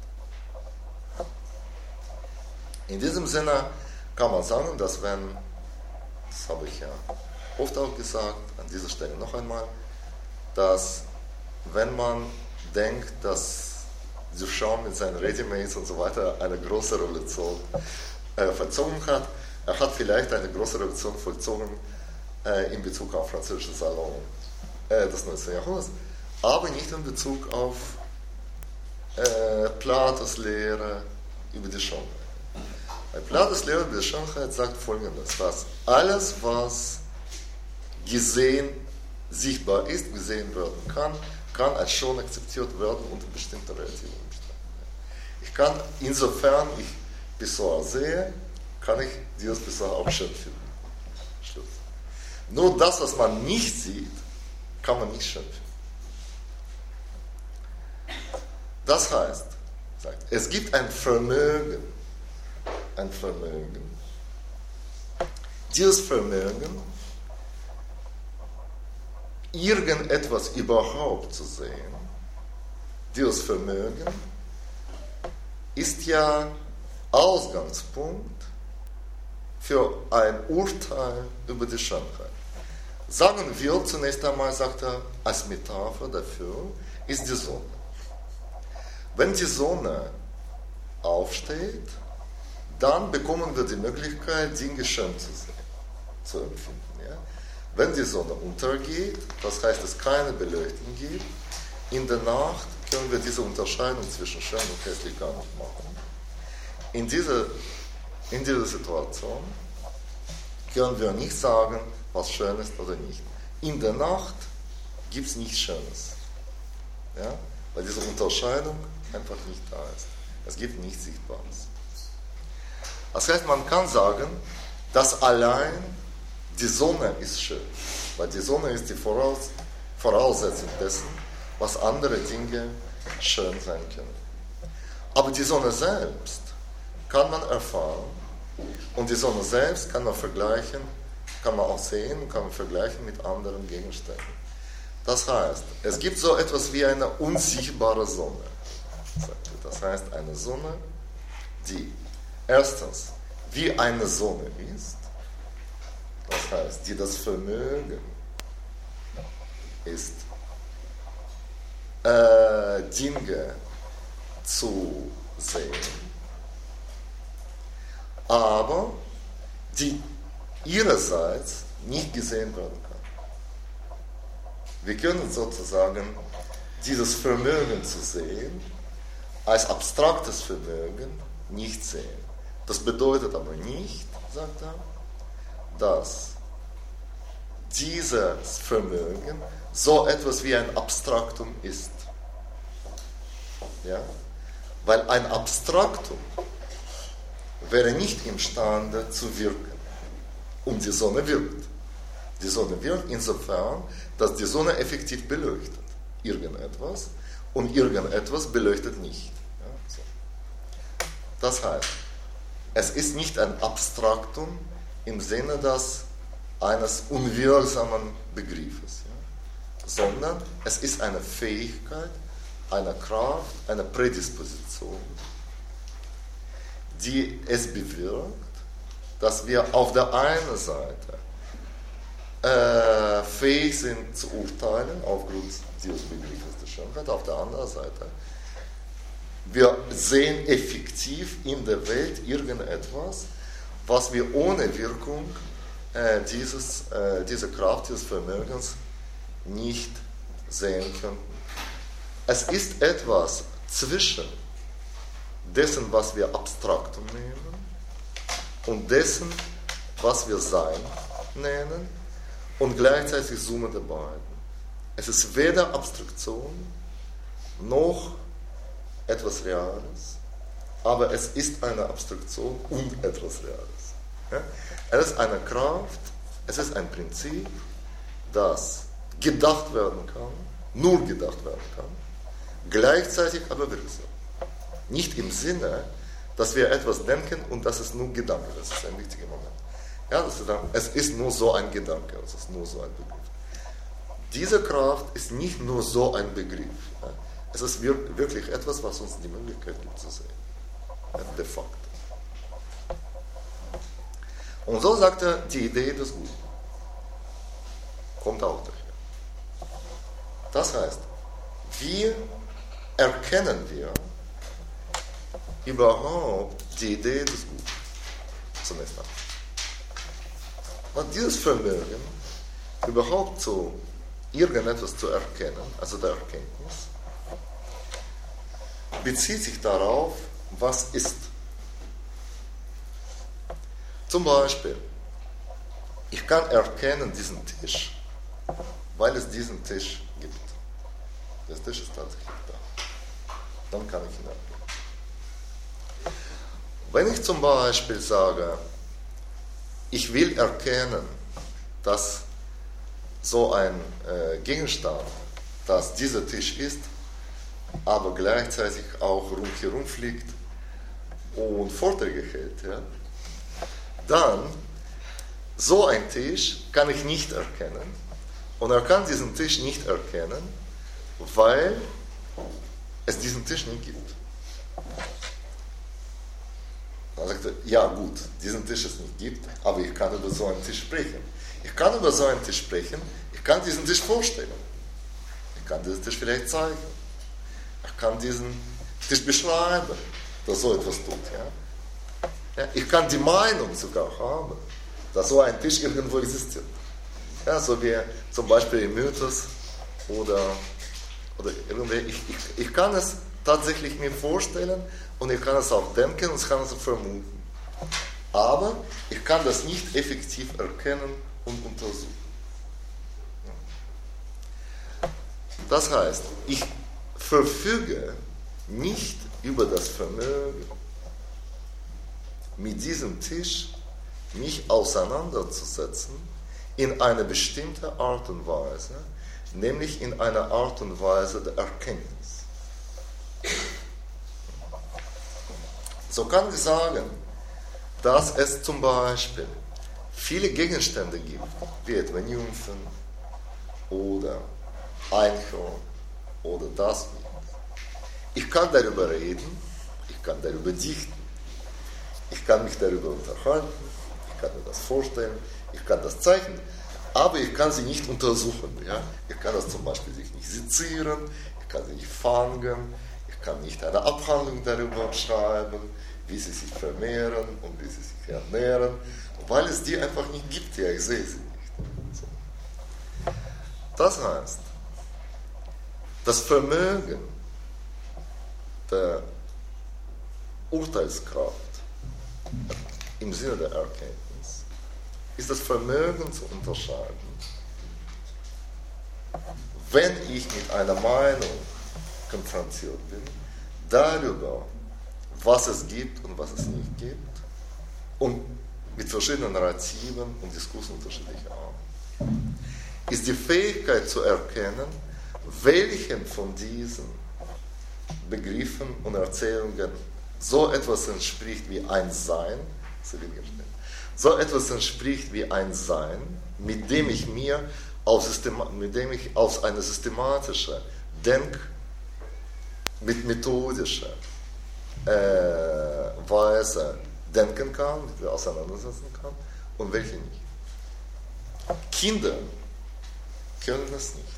In diesem Sinne kann man sagen, dass wenn, das habe ich ja oft auch gesagt, an dieser Stelle noch einmal, dass wenn man denkt, dass Duchamp mit seinen Ready-Mades und so weiter eine große Revolution äh, vollzogen hat, er hat vielleicht eine große Revolution vollzogen äh, in Bezug auf französische Salon äh, des neunzehnten Jahrhunderts, aber nicht in Bezug auf äh, Platos Lehre über die Schönheit. Bei Platos Lehre über die Schönheit sagt Folgendes, dass alles, was gesehen, sichtbar ist, gesehen werden kann, kann als schon akzeptiert werden unter bestimmten relativen Umständen. Ich kann, insofern ich Pessoa sehe, kann ich dieses Pessoa auch schön finden. Schluss. Nur das, was man nicht sieht, kann man nicht schön finden. Das heißt, es gibt ein Vermögen, ein Vermögen. Dieses Vermögen, irgendetwas überhaupt zu sehen, dieses Vermögen ist ja Ausgangspunkt für ein Urteil über die Schönheit. Sagen wir zunächst einmal, sagt er, als Metapher dafür ist die Sonne. Wenn die Sonne aufsteht, dann bekommen wir die Möglichkeit, Dinge schön zu sehen, zu empfinden. Ja? Wenn die Sonne untergeht, das heißt, es keine Beleuchtung gibt, in der Nacht können wir diese Unterscheidung zwischen schön und hässlich gar nicht machen. In dieser, in dieser Situation können wir nicht sagen, was schön ist oder nicht. In der Nacht gibt es nichts Schönes. Ja? Weil diese Unterscheidung einfach nicht da ist. Es gibt nichts Sichtbares. Das heißt, man kann sagen, dass allein die Sonne ist schön. Weil die Sonne ist die Voraus- Voraussetzung dessen, was andere Dinge schön sein können. Aber die Sonne selbst kann man erfahren und die Sonne selbst kann man vergleichen, kann man auch sehen, kann man vergleichen mit anderen Gegenständen. Das heißt, es gibt so etwas wie eine unsichtbare Sonne. Das heißt, eine Sonne, die erstens wie eine Sonne ist, das heißt, die das Vermögen ist, äh, Dinge zu sehen, aber die ihrerseits nicht gesehen werden kann. Wir können sozusagen dieses Vermögen zu sehen als abstraktes Vermögen nicht sehen. Das bedeutet aber nicht, sagt er, dass dieses Vermögen so etwas wie ein Abstraktum ist. Ja? Weil ein Abstraktum wäre nicht imstande zu wirken. Und die Sonne wirkt. Die Sonne wirkt insofern, dass die Sonne effektiv beleuchtet. Irgendetwas. Und irgendetwas beleuchtet nicht. Ja, so. Das heißt, es ist nicht ein Abstraktum im Sinne des eines unwirksamen Begriffes, ja, sondern es ist eine Fähigkeit, eine Kraft, eine Prädisposition, die es bewirkt, dass wir auf der einen Seite äh, fähig sind zu urteilen aufgrund dieses Begriffes der Schönheit, auf der anderen Seite wir sehen effektiv in der Welt irgendetwas, was wir ohne Wirkung äh, dieses, äh, dieser Kraft, dieses Vermögens nicht sehen könnten. Es ist etwas zwischen dessen, was wir Abstraktum nehmen, und dessen, was wir Sein nennen, und gleichzeitig Summe der beiden. Es ist weder Abstraktion noch etwas Reales, aber es ist eine Abstraktion und etwas Reales. Ja? Es ist eine Kraft, es ist ein Prinzip, das gedacht werden kann, nur gedacht werden kann, gleichzeitig aber wirksam. Nicht im Sinne, dass wir etwas denken und das ist nur Gedanke, das ist ein wichtiger Moment. Ja, das ist dann, es ist nur so ein Gedanke, es ist nur so ein Begriff. Diese Kraft ist nicht nur so ein Begriff. Ja? Es ist wirklich etwas, was uns die Möglichkeit gibt zu sehen. Ja, de facto. Und so sagt er, die Idee des Guten kommt auch daher. Das heißt, wie erkennen wir überhaupt die Idee des Guten? Zunächst einmal. Und dieses Vermögen, überhaupt zu irgendetwas zu erkennen, also der Erkenntnis, bezieht sich darauf, was ist. Zum Beispiel, ich kann erkennen diesen Tisch, weil es diesen Tisch gibt. Der Tisch ist tatsächlich da. Dann kann ich ihn erkennen. Wenn ich zum Beispiel sage, ich will erkennen, dass so ein äh, Gegenstand, dass dieser Tisch ist, aber gleichzeitig auch rundherum fliegt und Vorträge hält, ja, dann so ein Tisch kann ich nicht erkennen. Und er kann diesen Tisch nicht erkennen, weil es diesen Tisch nicht gibt. Dann sagt er, ja gut, diesen Tisch es nicht gibt, aber ich kann über so einen Tisch sprechen. Ich kann über so einen Tisch sprechen, ich kann diesen Tisch vorstellen. Ich kann diesen Tisch vielleicht zeigen. Ich kann diesen Tisch beschreiben, dass so etwas tut. Ja? Ja, ich kann die Meinung sogar haben, dass so ein Tisch irgendwo existiert. Ja, so wie zum Beispiel im Mythos oder, oder irgendwie. Ich, ich, ich kann es tatsächlich mir vorstellen und ich kann es auch denken und ich kann es auch vermuten. Aber ich kann das nicht effektiv erkennen und untersuchen. Das heißt, ich verfüge nicht über das Vermögen, mit diesem Tisch mich auseinanderzusetzen in eine bestimmte Art und Weise, nämlich in einer Art und Weise der Erkenntnis. So kann ich sagen, dass es zum Beispiel viele Gegenstände gibt, wie etwa Nymphen oder Einhorn oder das. Ich kann darüber reden, ich kann darüber dichten, ich kann mich darüber unterhalten, ich kann mir das vorstellen, ich kann das zeichnen, aber ich kann sie nicht untersuchen. Ja? Ich kann das zum Beispiel sich nicht sezieren, ich kann sie nicht fangen, ich kann nicht eine Abhandlung darüber schreiben, wie sie sich vermehren und wie sie sich ernähren, weil es die einfach nicht gibt. Ja, ich sehe sie nicht. So. Das heißt, das Vermögen der Urteilskraft im Sinne der Erkenntnis ist das Vermögen zu unterscheiden, wenn ich mit einer Meinung konfrontiert bin, darüber, was es gibt und was es nicht gibt, und mit verschiedenen Narrativen und Diskursen unterschiedlicher Art, ist die Fähigkeit zu erkennen, welchen von diesen Begriffen und Erzählungen so etwas entspricht wie ein Sein, so etwas entspricht wie ein Sein, mit dem ich mir auf, Systema- mit dem ich auf eine systematische Denk-, mit methodischer äh, Weise denken kann, mit der auseinandersetzen kann, und welche nicht. Kinder können es nicht.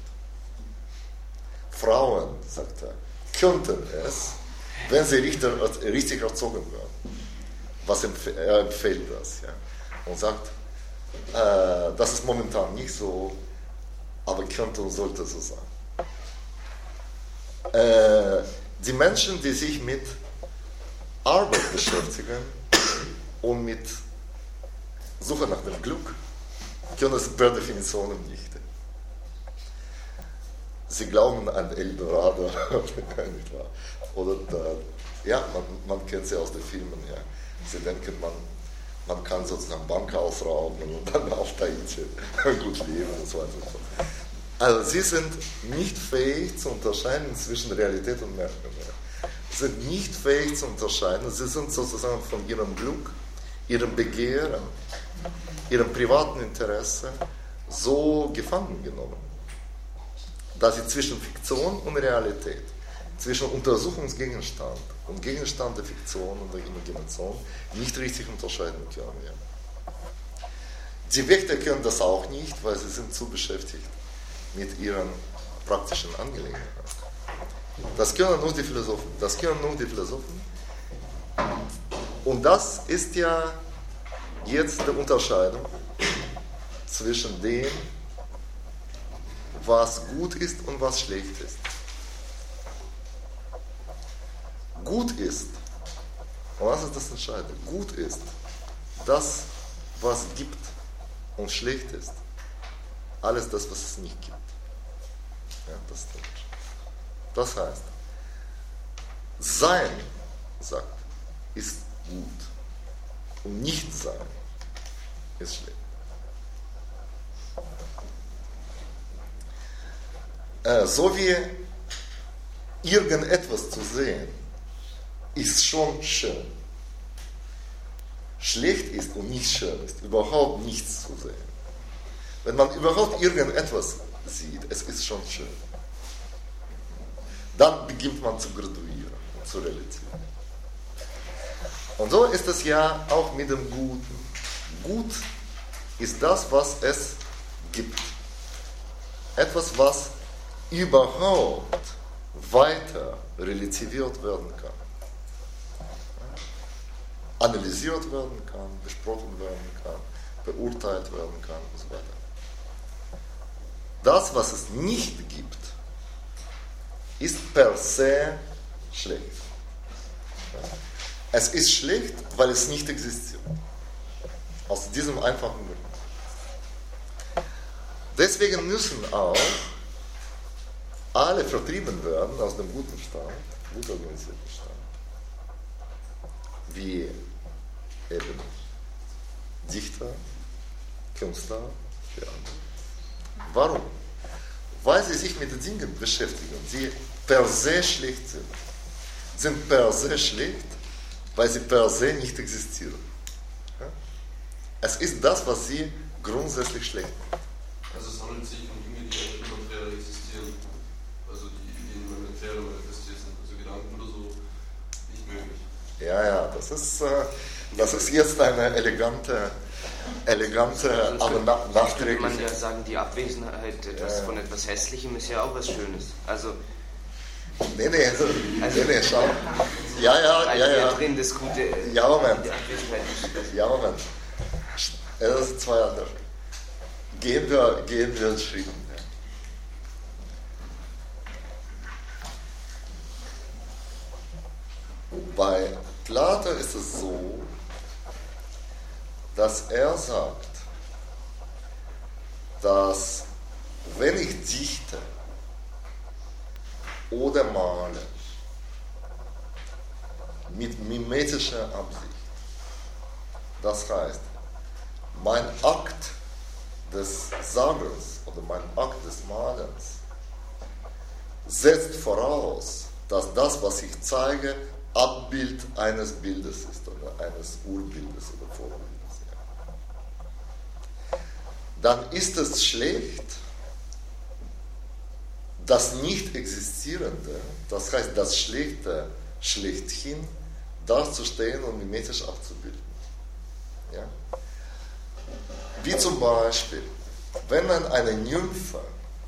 Frauen, sagt er, könnten es, wenn sie richtig, richtig erzogen werden. Was empf- er empfiehlt das. Ja? Und sagt, äh, das ist momentan nicht so, aber könnte und sollte so sein. Äh, die Menschen, die sich mit Arbeit beschäftigen und mit Suche nach dem Glück, können es per Definition nicht. Sie glauben an Eldorado, nicht wahr? Oder da, ja, man, man kennt sie aus den Filmen, ja. Sie denken, man, man kann sozusagen Banken ausrauben und dann auf Tahiti gut leben und so weiter. Also sie sind nicht fähig zu unterscheiden zwischen Realität und Märchen. Ja. Sie sind nicht fähig zu unterscheiden, sie sind sozusagen von ihrem Glück, ihrem Begehren, ihrem privaten Interesse so gefangen genommen, dass sie zwischen Fiktion und Realität, zwischen Untersuchungsgegenstand und Gegenstand der Fiktion und der Imagination nicht richtig unterscheiden können. Ja. Die Wächter können das auch nicht, weil sie sind zu beschäftigt mit ihren praktischen Angelegenheiten. Das können nur die Philosophen. Das können nur die Philosophen. Und das ist ja jetzt die Unterscheidung zwischen dem, was gut ist und was schlecht ist. Gut ist, und das ist das Entscheidende, gut ist das, was gibt, und schlecht ist alles das, was es nicht gibt. Ja, das ist der Unterschied. Das heißt, Sein, sagt, ist gut und Nicht-Sein ist schlecht. Äh, so wie irgendetwas zu sehen, ist schon schön. Schlecht ist und nicht schön ist, überhaupt nichts zu sehen. Wenn man überhaupt irgendetwas sieht, es ist schon schön. Dann beginnt man zu graduieren und zu relativieren. Und so ist es ja auch mit dem Guten. Gut ist das, was es gibt. Etwas, was überhaupt weiter relativiert werden kann. Analysiert werden kann, besprochen werden kann, beurteilt werden kann und so weiter. Das, was es nicht gibt, ist per se schlecht. Es ist schlecht, weil es nicht existiert. Aus diesem einfachen Grund. Deswegen müssen auch alle vertrieben werden aus dem guten Staat, gut organisierten Staat. Wie eben Dichter, Künstler, die anderen. Warum? Weil sie sich mit den Dingen beschäftigen, die per se schlecht sind. Sind per se schlecht, weil sie per se nicht existieren. Ja? Es ist das, was sie grundsätzlich schlecht macht.
Also es handelt sich um Dinge, die auch immateriell existieren. Also die, die in materiell manifestiert sind. Also Gedanken oder so nicht möglich.
Ja, ja, das ist, äh, das ist jetzt eine elegante, elegante
also
aber na, nachträgliche...
Könnte man ja sagen, die Abwesenheit etwas, ja. von etwas Hässlichem ist ja auch was Schönes. Also...
Nee, nee, also,
also
nee, nee, schau. Ja, ja, ja, ja.
Drin das Gute...
Ja, Moment.
Die Abwesenheit ist
ja, Moment. Das sind zwei andere. Gehen wir, gehen wir einen Schritt. Bei Plato ist es so, dass er sagt, dass wenn ich dichte oder male mit mimetischer Absicht, das heißt, mein Akt des Sagens oder mein Akt des Malens setzt voraus, dass das, was ich zeige, Abbild eines Bildes ist oder eines Urbildes oder Vorbildes. Ja. Dann ist es schlecht, das Nicht-Existierende, das heißt das Schlechte schlechthin, darzustellen und mimetisch abzubilden. Ja? Wie zum Beispiel, wenn man eine Nymphe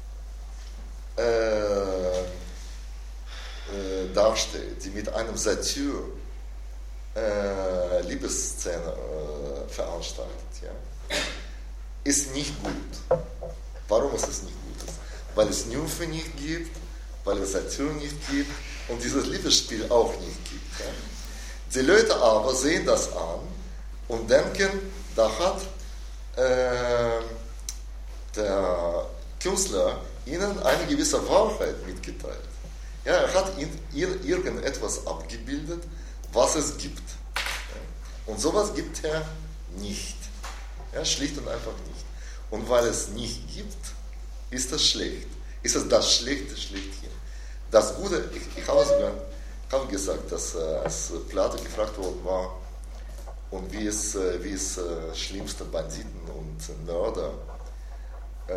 äh, äh, darstellt, die mit einem Satyr äh, Liebesszene äh, veranstaltet, ja, ist nicht gut. Warum ist es nicht gut? Weil es Nymphe nicht gibt, weil es Satyr nicht gibt und dieses Liebesspiel auch nicht gibt. Ja. Die Leute aber sehen das an und denken, da hat äh, der Künstler ihnen eine gewisse Wahrheit mitgeteilt. Ja, er hat in, in irgendetwas abgebildet, was es gibt. Ja. Und sowas gibt er nicht. Ja, schlicht und einfach nicht. Und weil es nicht gibt, ist das schlecht. Ist es das Schlechte schlechthin. Das Gute, ich, ich habe sogar ich habe gesagt, dass äh, als Plato gefragt worden war, und wie es, äh, wie es äh, schlimmste Banditen und Mörder äh,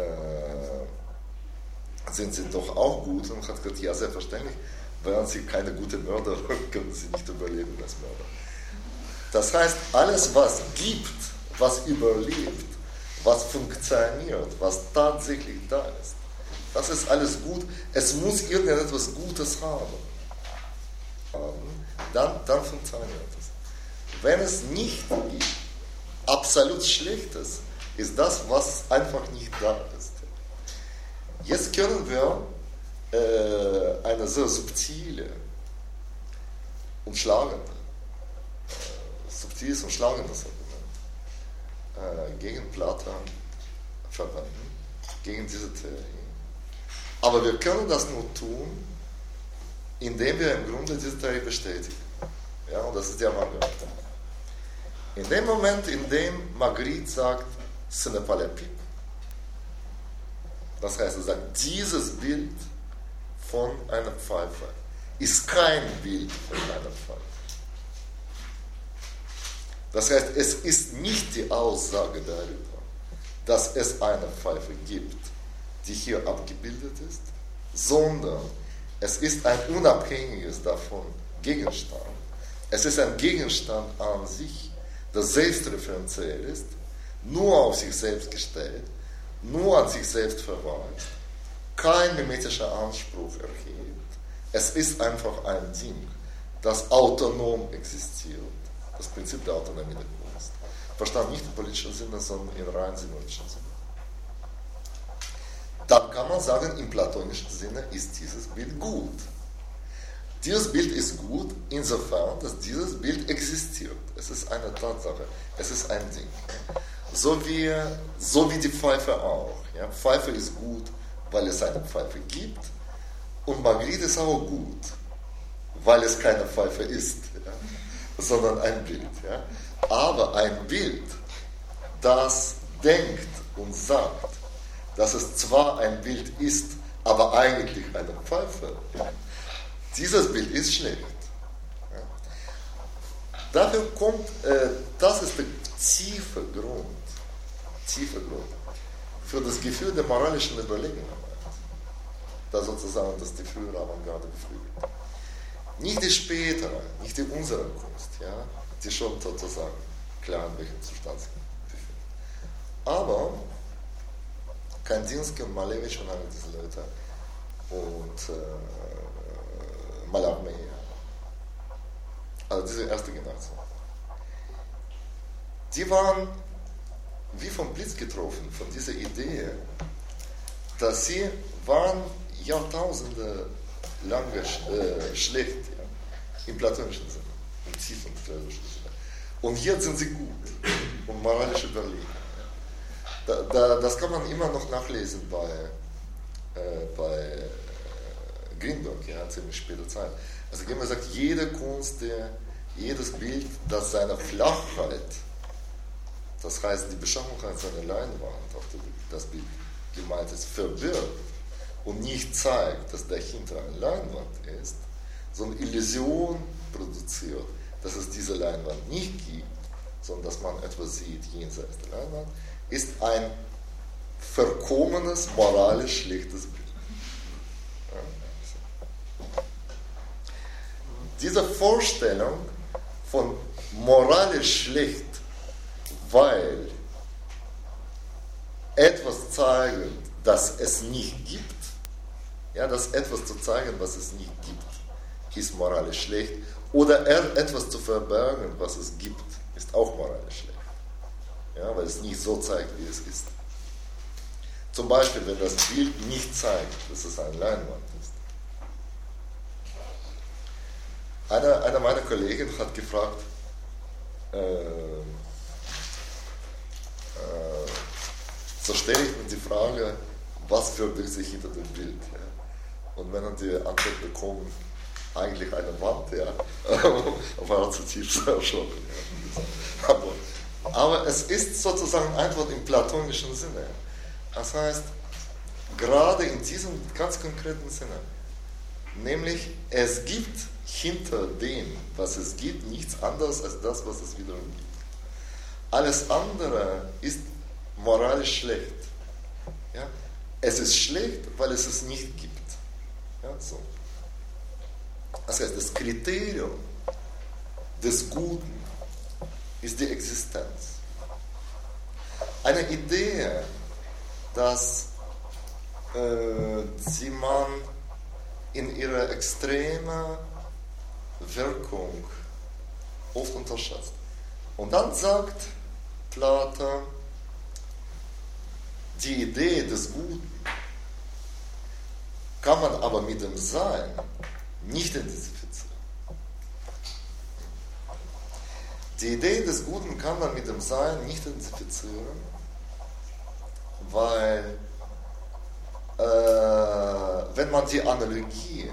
sind sie doch auch gut, und hat gesagt, ja, selbstverständlich, wären sie keine guten Mörder, können sie nicht überleben als Mörder. Das heißt, alles, was gibt, was überlebt, was funktioniert, was tatsächlich da ist, das ist alles gut. Es muss irgendetwas Gutes haben. Dann, dann funktioniert es. Wenn es nicht gibt, absolut Schlechtes, ist das, was einfach nicht da ist. Jetzt können wir äh, eine sehr subtile und schlagende, äh, subtiles und schlagendes Argument äh, gegen Platon verwenden, gegen diese Theorie. Aber wir können das nur tun, indem wir im Grunde diese Theorie bestätigen. Ja, und das ist der Magritte. In dem Moment, in dem Magritte sagt, ce n'est pas la pipe, das heißt, er sagt, dieses Bild von einer Pfeife ist kein Bild von einer Pfeife. Das heißt, es ist nicht die Aussage darüber, dass es eine Pfeife gibt, die hier abgebildet ist, sondern es ist ein unabhängiges davon Gegenstand, Es ist ein Gegenstand an sich, das selbstreferenziell ist, nur auf sich selbst gestellt, nur an sich selbst verweist, kein mimetischer Anspruch erhebt. Es ist einfach ein Ding, das autonom existiert. Das Prinzip der Autonomie der Kunst. Verstanden nicht im politischen Sinne, sondern im rein symbolischen Sinne. Dann kann man sagen, im platonischen Sinne ist dieses Bild gut. Dieses Bild ist gut insofern, dass dieses Bild existiert. Es ist eine Tatsache, es ist ein Ding. So wie, so wie die Pfeife auch. Ja? Pfeife ist gut, weil es eine Pfeife gibt, und Magritte ist auch gut, weil es keine Pfeife ist, ja? Sondern ein Bild. Ja? Aber ein Bild, das denkt und sagt, dass es zwar ein Bild ist, aber eigentlich eine Pfeife, ja? Dieses Bild ist schlecht. Ja? Dafür kommt, äh, das ist der tiefe Grund, tiefe Grund für das Gefühl der moralischen Überlegenheit, das sozusagen das Gefühl der Avantgarde beflügelt. Nicht die spätere, nicht die unsere Kunst, ja, die schon sozusagen klar in welchem Zustand sie befindet. Aber Kandinsky und Malevich und alle diese Leute und äh, Mallarmé, also diese erste Generation, die waren wie vom Blitz getroffen von dieser Idee, dass sie waren Jahrtausende lang äh, schlecht, ja, im platonischen Sinne, im tiefen platonischen Sinne. Und jetzt sind sie gut und moralisch überlegen. Da, da, das kann man immer noch nachlesen bei, äh, bei äh, Greenberg, ja, ziemlich später Zeit. Also Greenberg sagt, jede Kunst, der, jedes Bild, das seine Flachheit, das heißt die Beschaffenheit seiner Leinwand, auf der das Bild gemeint ist, verbirgt und nicht zeigt, dass dahinter eine Leinwand ist, sondern Illusion produziert, dass es diese Leinwand nicht gibt, sondern dass man etwas sieht jenseits der Leinwand, ist ein verkommenes, moralisch schlechtes Bild. Ja. Diese Vorstellung von moralisch schlecht, weil etwas zeigen, das es nicht gibt, ja, das etwas zu zeigen, was es nicht gibt, ist moralisch schlecht, oder etwas zu verbergen, was es gibt, ist auch moralisch schlecht, ja, weil es nicht so zeigt, wie es ist. Zum Beispiel, wenn das Bild nicht zeigt, dass es eine Leinwand ist. Einer, einer meiner Kollegen hat gefragt, äh, äh, so stelle ich mir die Frage, was verbirgt sich hinter dem Bild? Ja? Und wenn man die Antwort bekommt, eigentlich eine Wand, ja, auf einmal zutiefst erschrocken. Ja. Aber, aber es ist sozusagen eine Antwort im platonischen Sinne. Das heißt, gerade in diesem ganz konkreten Sinne, nämlich es gibt hinter dem, was es gibt, nichts anderes als das, was es wiederum gibt. Alles andere ist moralisch schlecht. Ja? Es ist schlecht, weil es es nicht gibt. Ja, so. Das heißt, das Kriterium des Guten ist die Existenz. Eine Idee, dass äh, die man in ihrer extremen Wirkung oft unterschätzt. Und dann sagt Platon, die Idee des Guten kann man aber mit dem Sein nicht identifizieren. Die Idee des Guten kann man mit dem Sein nicht identifizieren, weil äh, wenn man die Analogie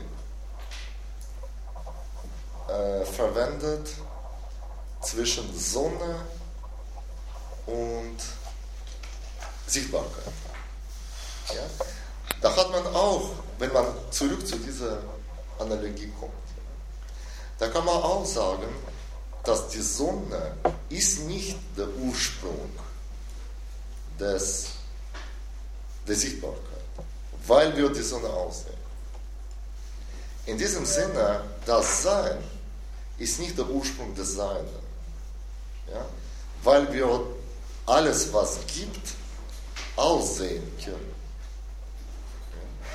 äh, verwendet zwischen Sonne und Sichtbarkeit, ja, da hat man auch, wenn man zurück zu dieser Analogie kommt, da kann man auch sagen, dass die Sonne ist nicht der Ursprung des, der Sichtbarkeit, weil wir die Sonne aussehen. In diesem Sinne, das Sein ist nicht der Ursprung des Seinen. Ja? Weil wir alles, was gibt, aussehen können. Ja?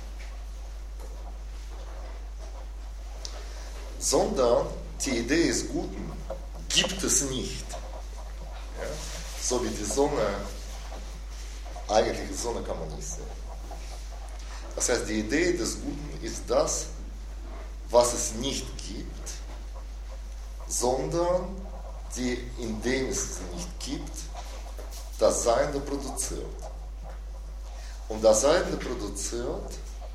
Sondern die Idee des Guten gibt es nicht. Ja? So wie die Sonne, eigentlich die Sonne kann man nicht sehen. Das heißt, die Idee des Guten ist das, was es nicht gibt, sondern die, indem es es nicht gibt, das Seiende produziert. Und das Seiende produziert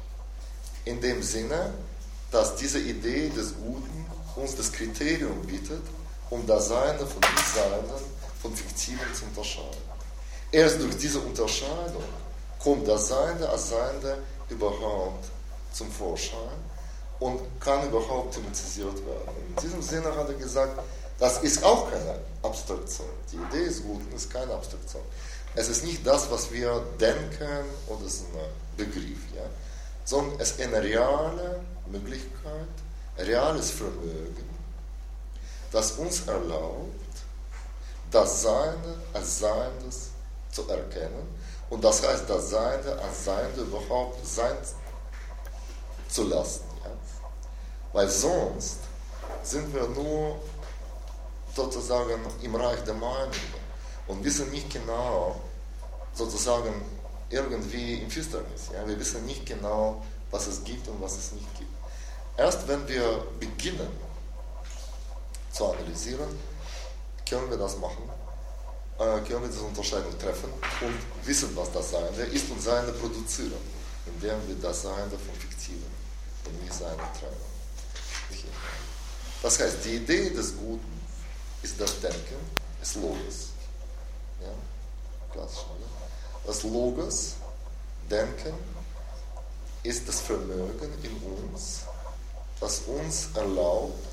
in dem Sinne, dass diese Idee des Guten uns das Kriterium bietet, um das Seiende von Nicht-Seienden, von Fiktiven zu unterscheiden. Erst durch diese Unterscheidung kommt das Seiende als Seiende überhaupt zum Vorschein und kann überhaupt thematisiert werden. In diesem Sinne hat er gesagt, das ist auch keine Abstraktion. Die Idee des Guten ist keine Abstraktion. Es ist nicht das, was wir denken oder es ist ein Begriff, ja? Sondern es ist eine reale Möglichkeit, ein reales Vermögen, das uns erlaubt, das Seine als Seiendes zu erkennen. Und das heißt, das Seine als Seiende überhaupt sein zu lassen. Ja? Weil sonst sind wir nur sozusagen im Reich der Meinungen und wissen nicht genau, sozusagen irgendwie im Finsternis. Ja? Wir wissen nicht genau, was es gibt und was es nicht gibt. Erst wenn wir beginnen zu analysieren, können wir das machen. Können wir diese Unterscheidung treffen und wissen, was das Seiende ist und Seiende produzieren, indem wir das Seiende vom Fiktiven und Nicht-Seiende trennen. Das heißt, die Idee des Guten ist das Denken, ist Logos. Ja? Klassisch, oder? Das Logos, Denken, ist das Vermögen in uns, das uns erlaubt,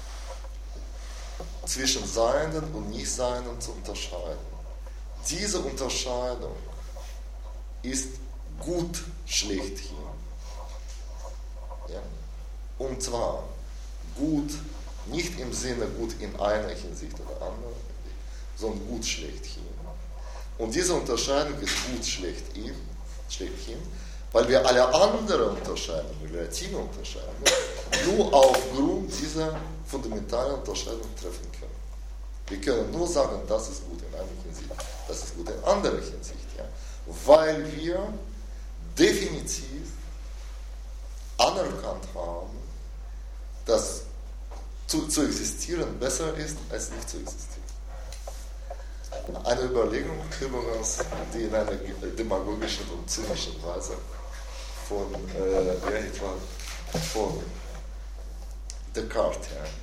zwischen Seienden und Nicht-Seienden zu unterscheiden. Diese Unterscheidung ist gut schlechthin. Ja? Und zwar gut, nicht im Sinne gut in einer Hinsicht oder anderen, sondern gut schlechthin. Und diese Unterscheidung ist gut schlechthin, schlechthin, weil wir alle anderen Unterscheidungen, relative Unterscheidungen, nur aufgrund dieser fundamentalen Unterscheidung treffen können. Wir können nur sagen, das ist gut in einer Hinsicht, das ist gut in anderer Hinsicht, ja? Weil wir definitiv anerkannt haben, dass zu, zu existieren besser ist, als nicht zu existieren. Eine Überlegung übrigens, die in einer demagogischen und zynischen Weise von, äh, ja, etwa von Descartes her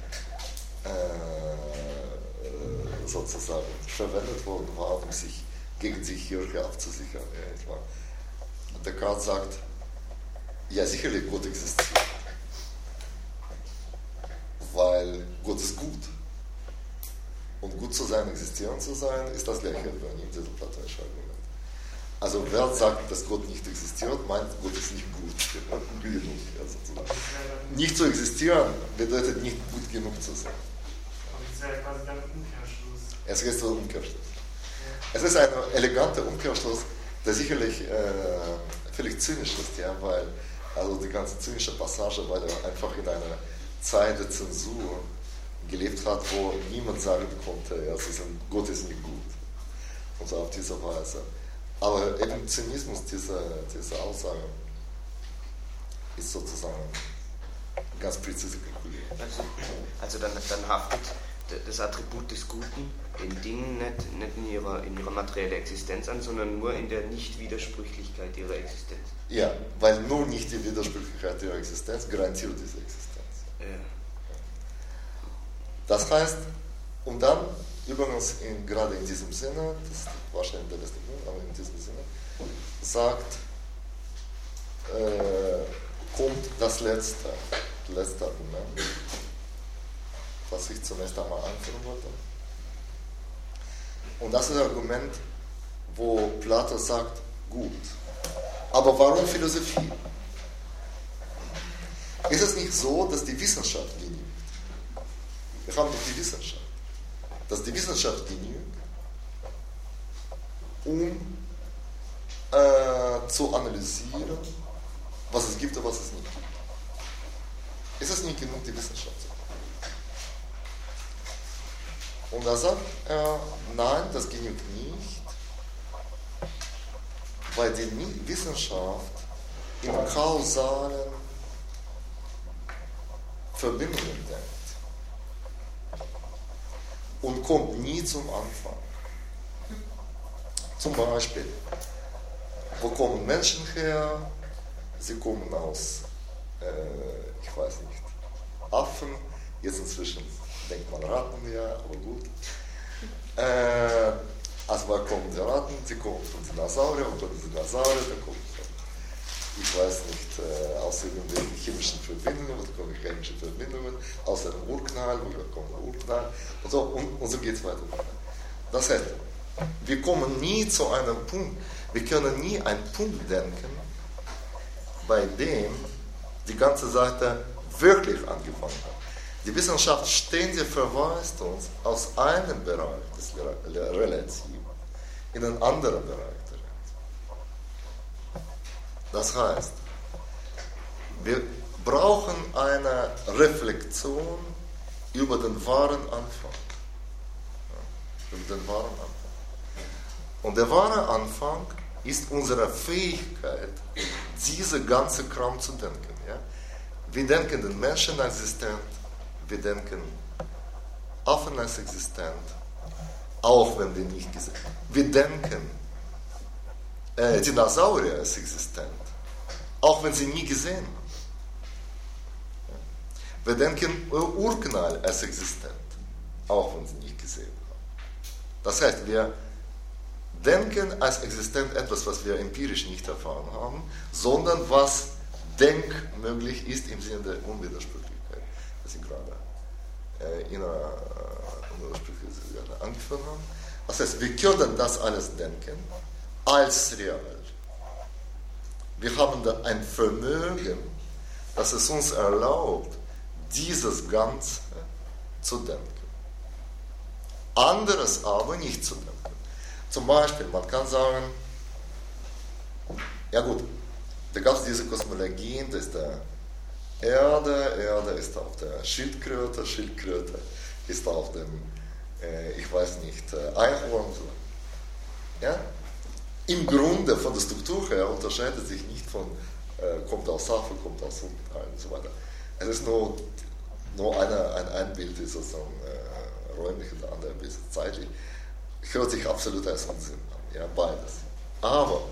äh, sozusagen verwendet worden war, um sich gegen die Kirche abzusichern. Ja, etwa. Descartes sagt, ja sicherlich Gott existiert, weil Gott ist gut. Und gut zu sein, existierend zu sein, ist das gleiche, wenn in diesem platonische Argument. Also wer sagt, dass Gott nicht existiert, meint, Gott ist nicht gut genug. Ja, nicht zu existieren bedeutet nicht gut genug zu sein.
Das wäre quasi dann ein Umkehrschluss.
Es ist ein Umkehrschluss. Ja. Es ist ein eleganter Umkehrschluss, der sicherlich äh, völlig zynisch ist, ja, weil also die ganze zynische Passage, weil er einfach in einer Zeit der Zensur gelebt hat, wo niemand sagen konnte, ja, Gott ist nicht gut. Und so auf diese Weise. Aber eben Zynismus, diese, diese Aussage, ist sozusagen ganz präzise kalkuliert.
Also, also dann, dann haftet das Attribut des Guten den Dingen nicht, nicht in, ihrer, in ihrer materiellen Existenz an, sondern nur in der Nichtwidersprüchlichkeit ihrer Existenz.
Ja, weil nur nicht die Widersprüchlichkeit ihrer Existenz garantiert diese Existenz.
Ja.
Das heißt, und dann übrigens in, gerade in diesem Sinne, das ist wahrscheinlich der letzte Punkt, aber in diesem Sinne, sagt, äh, kommt das letzte, letzte Argument, was ich zunächst einmal anführen wollte. Und das ist ein Argument, wo Plato sagt, gut, aber warum Philosophie? Ist es nicht so, dass die Wissenschaft genügt? Wir haben doch die Wissenschaft. Dass die Wissenschaft genügt, um äh, zu analysieren, was es gibt und was es nicht gibt. Ist es nicht genug, die Wissenschaft zu haben? Und da sagt er, nein, das genügt nicht, weil die Wissenschaft in kausalen Verbindungen denkt und kommt nie zum Anfang. Zum Beispiel, wo kommen Menschen her? Sie kommen aus, äh, ich weiß nicht, Affen, jetzt inzwischen denkt man Ratten her, aber gut. Äh, also woher kommen die Ratten? Sie kommen von Dinosauriern, und von den Dinosauriern, dann kommen von, ich weiß nicht, äh, aus irgendwelchen chemischen Verbindungen, oder kommen chemische Verbindungen, aus einem Urknall, woher kommt der Urknall, und so, und, und so geht es weiter. Das heißt, wir kommen nie zu einem Punkt, wir können nie einen Punkt denken, bei dem die ganze Sache wirklich angefangen hat. Die Wissenschaft ständig verweist uns aus einem Bereich des Relativen in einen anderen Bereich der Relativen. Das heißt, wir brauchen eine Reflexion über den wahren Anfang. Ja, über den wahren Anfang. Und der wahre Anfang ist unsere Fähigkeit, diese ganze Kram zu denken. Ja? Wir denken den Menschen als existent, wir denken Affen als existent, auch wenn wir nicht gesehen haben. Wir denken äh, Dinosaurier als existent, auch wenn sie nie gesehen haben. Ja? Wir denken äh, Urknall als existent, auch wenn sie nicht gesehen haben. Das heißt, wir denken als existent etwas, was wir empirisch nicht erfahren haben, sondern was denkmöglich ist im Sinne der Unwidersprüchlichkeit, das ich gerade äh, in einer äh, Unwidersprüchlichkeit angeführt habe. Das heißt, wir können das alles denken als real. Wir haben da ein Vermögen, das es uns erlaubt, dieses Ganze zu denken. Anderes aber nicht zu denken. Zum Beispiel, man kann sagen, ja gut, da gab es diese Kosmologien, das ist der Erde, Erde ist auf der Schildkröte, Schildkröte ist auf dem, äh, ich weiß nicht, Einhorn. So. Ja? Im Grunde, von der Struktur her, unterscheidet sich nicht von, äh, kommt aus Affe, kommt aus Urknall und so weiter. Es ist nur, nur eine, ein, ein Bild, ist sozusagen äh, räumlich und der andere ein bisschen zeitlich. Hört sich absolut als Unsinn an, ja, beides. Aber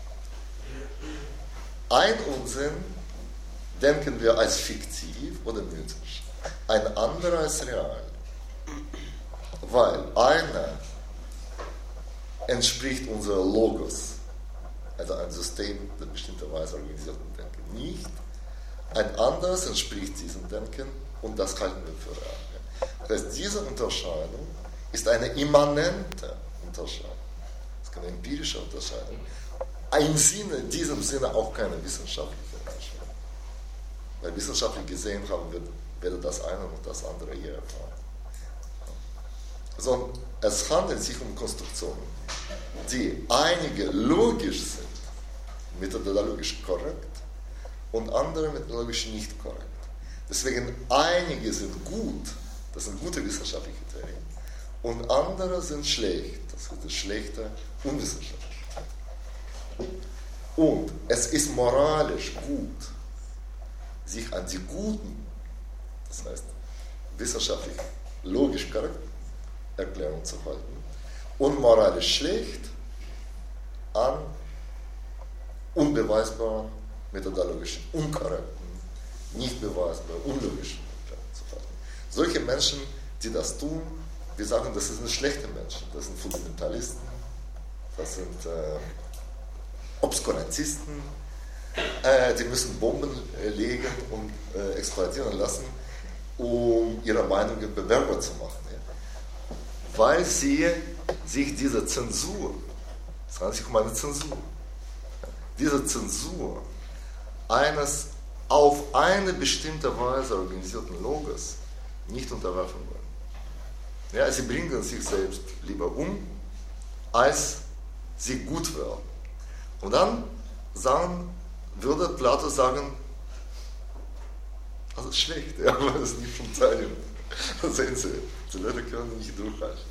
ein Unsinn denken wir als fiktiv oder mythisch, ein anderer als real. Weil einer entspricht unserem Logos, also ein System, das bestimmterweise organisiert und Denken nicht. Ein anderes entspricht diesem Denken und das halten wir für real. Das heißt, diese Unterscheidung ist eine immanente Unterscheidung. Das ist keine empirische Unterscheidung. Im Sinne, in diesem Sinne auch keine wissenschaftliche Unterscheidung. Weil wissenschaftlich gesehen haben wir weder das eine noch das andere je erfahren. Sondern es handelt sich um Konstruktionen, die einige logisch sind, methodologisch korrekt, und andere methodologisch nicht korrekt. Deswegen einige sind gut, das sind gute wissenschaftliche Theorien, und andere sind schlecht, das ist das schlechte, unwissenschaftliche. Und es ist moralisch gut, sich an die guten, das heißt wissenschaftlich logisch korrekt Erklärungen zu halten, und moralisch schlecht an unbeweisbaren, methodologischen, unkorrekten, nicht beweisbaren, unlogischen Erklärungen zu halten. Solche Menschen, die das tun, wir sagen, das sind schlechte Menschen, das sind Fundamentalisten, das sind äh, Obskurantisten, äh, die müssen Bomben äh, legen und äh, explodieren lassen, um ihre Meinungen bemerkbar zu machen. Ja? Weil sie sich dieser Zensur, es handelt sich um eine Zensur, diese Zensur eines auf eine bestimmte Weise organisierten Logos nicht unterwerfen wollen. Ja, sie bringen sich selbst lieber um, als sie gut werden. Und dann sagen, würde Plato sagen, das ist schlecht, ja, aber das ist nicht funktioniert. Sehen Sie, die Leute können nicht durchhalten.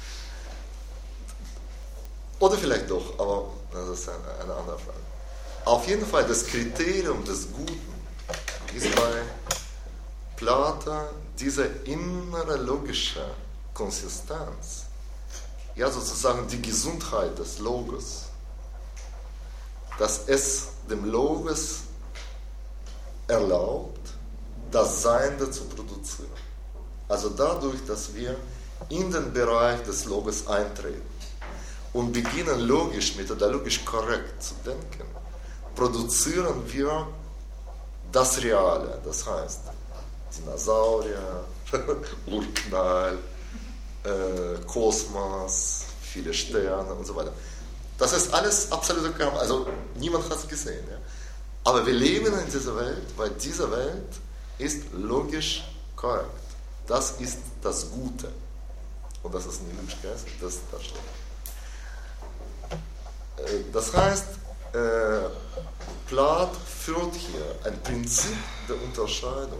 Oder vielleicht doch, aber das ist eine, eine andere Frage. Auf jeden Fall, das Kriterium des Guten ist bei Plato diese innere logische Konsistenz, ja, sozusagen die Gesundheit des Logos, dass es dem Logos erlaubt, das Seiende zu produzieren. Also dadurch, dass wir in den Bereich des Logos eintreten und beginnen logisch, methodologisch korrekt zu denken, produzieren wir das Reale, das heißt Dinosaurier, Urknall, äh, Kosmos, viele Sterne und so weiter. Das ist alles absolute Kram, also niemand hat es gesehen. Ja? Aber wir leben in dieser Welt, weil diese Welt ist logisch korrekt. Das ist das Gute. Und das ist nicht logisch, das ist das Schlechte. Das heißt, äh, Plato führt hier ein Prinzip der Unterscheidung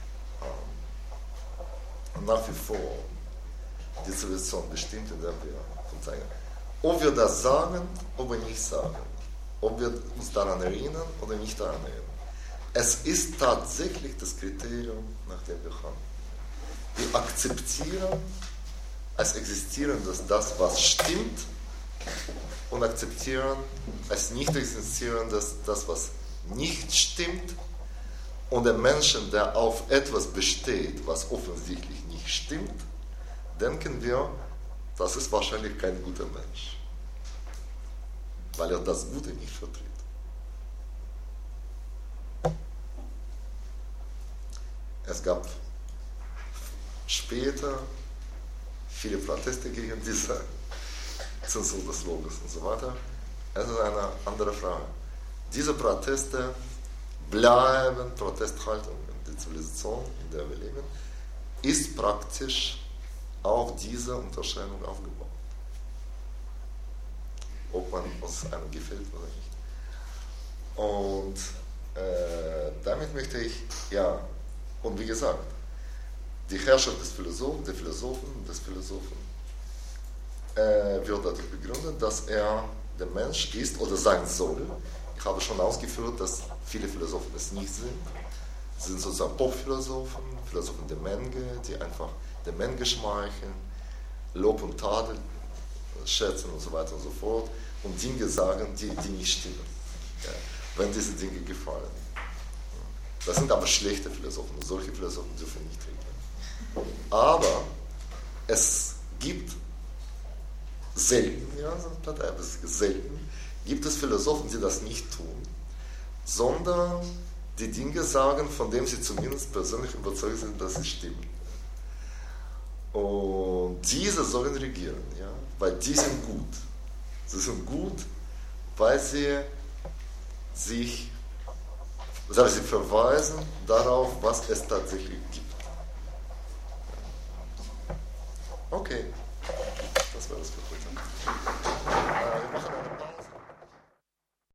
an. Nach wie vor die Zivilisation bestimmt, in der wir uns zeigen. Ob wir das sagen, ob wir nicht sagen. Ob wir uns daran erinnern oder nicht daran erinnern. Es ist tatsächlich das Kriterium, nach dem wir handeln. Wir akzeptieren als existierendes das, was stimmt, und akzeptieren als nicht existierendes das, was nicht stimmt. Und der Menschen, der auf etwas besteht, was offensichtlich nicht stimmt, denken wir, das ist wahrscheinlich kein guter Mensch, weil er das Gute nicht vertritt. Es gab später viele Proteste gegen diese Zensur des Logos und so weiter. Es ist eine andere Frage. Diese Proteste bleiben Protesthaltungen. Die Zivilisation, in der wir leben, ist praktisch auf diese Unterscheidung aufgebaut. Ob man uns einem gefällt oder nicht. Und äh, damit möchte ich, ja, und wie gesagt, die Herrschaft des Philosophen, der Philosophen, des Philosophen, äh, wird dadurch begründet, dass er der Mensch ist oder sein soll. Ich habe schon ausgeführt, dass viele Philosophen es nicht sind. Sie sind sozusagen Popphilosophen, Philosophen der Menge, die einfach der Menge schmeicheln, Lob und Tadel schätzen und so weiter und so fort und Dinge sagen, die, die nicht stimmen, ja, wenn diese Dinge gefallen. Das sind aber schlechte Philosophen und solche Philosophen dürfen nicht reden. Aber es gibt selten, ja, selten gibt es Philosophen, die das nicht tun, sondern die Dinge sagen, von denen sie zumindest persönlich überzeugt sind, dass sie stimmen. Und diese sollen regieren, ja, weil die sind gut. Sie sind gut, weil sie sich, weil sie verweisen darauf, was es tatsächlich gibt.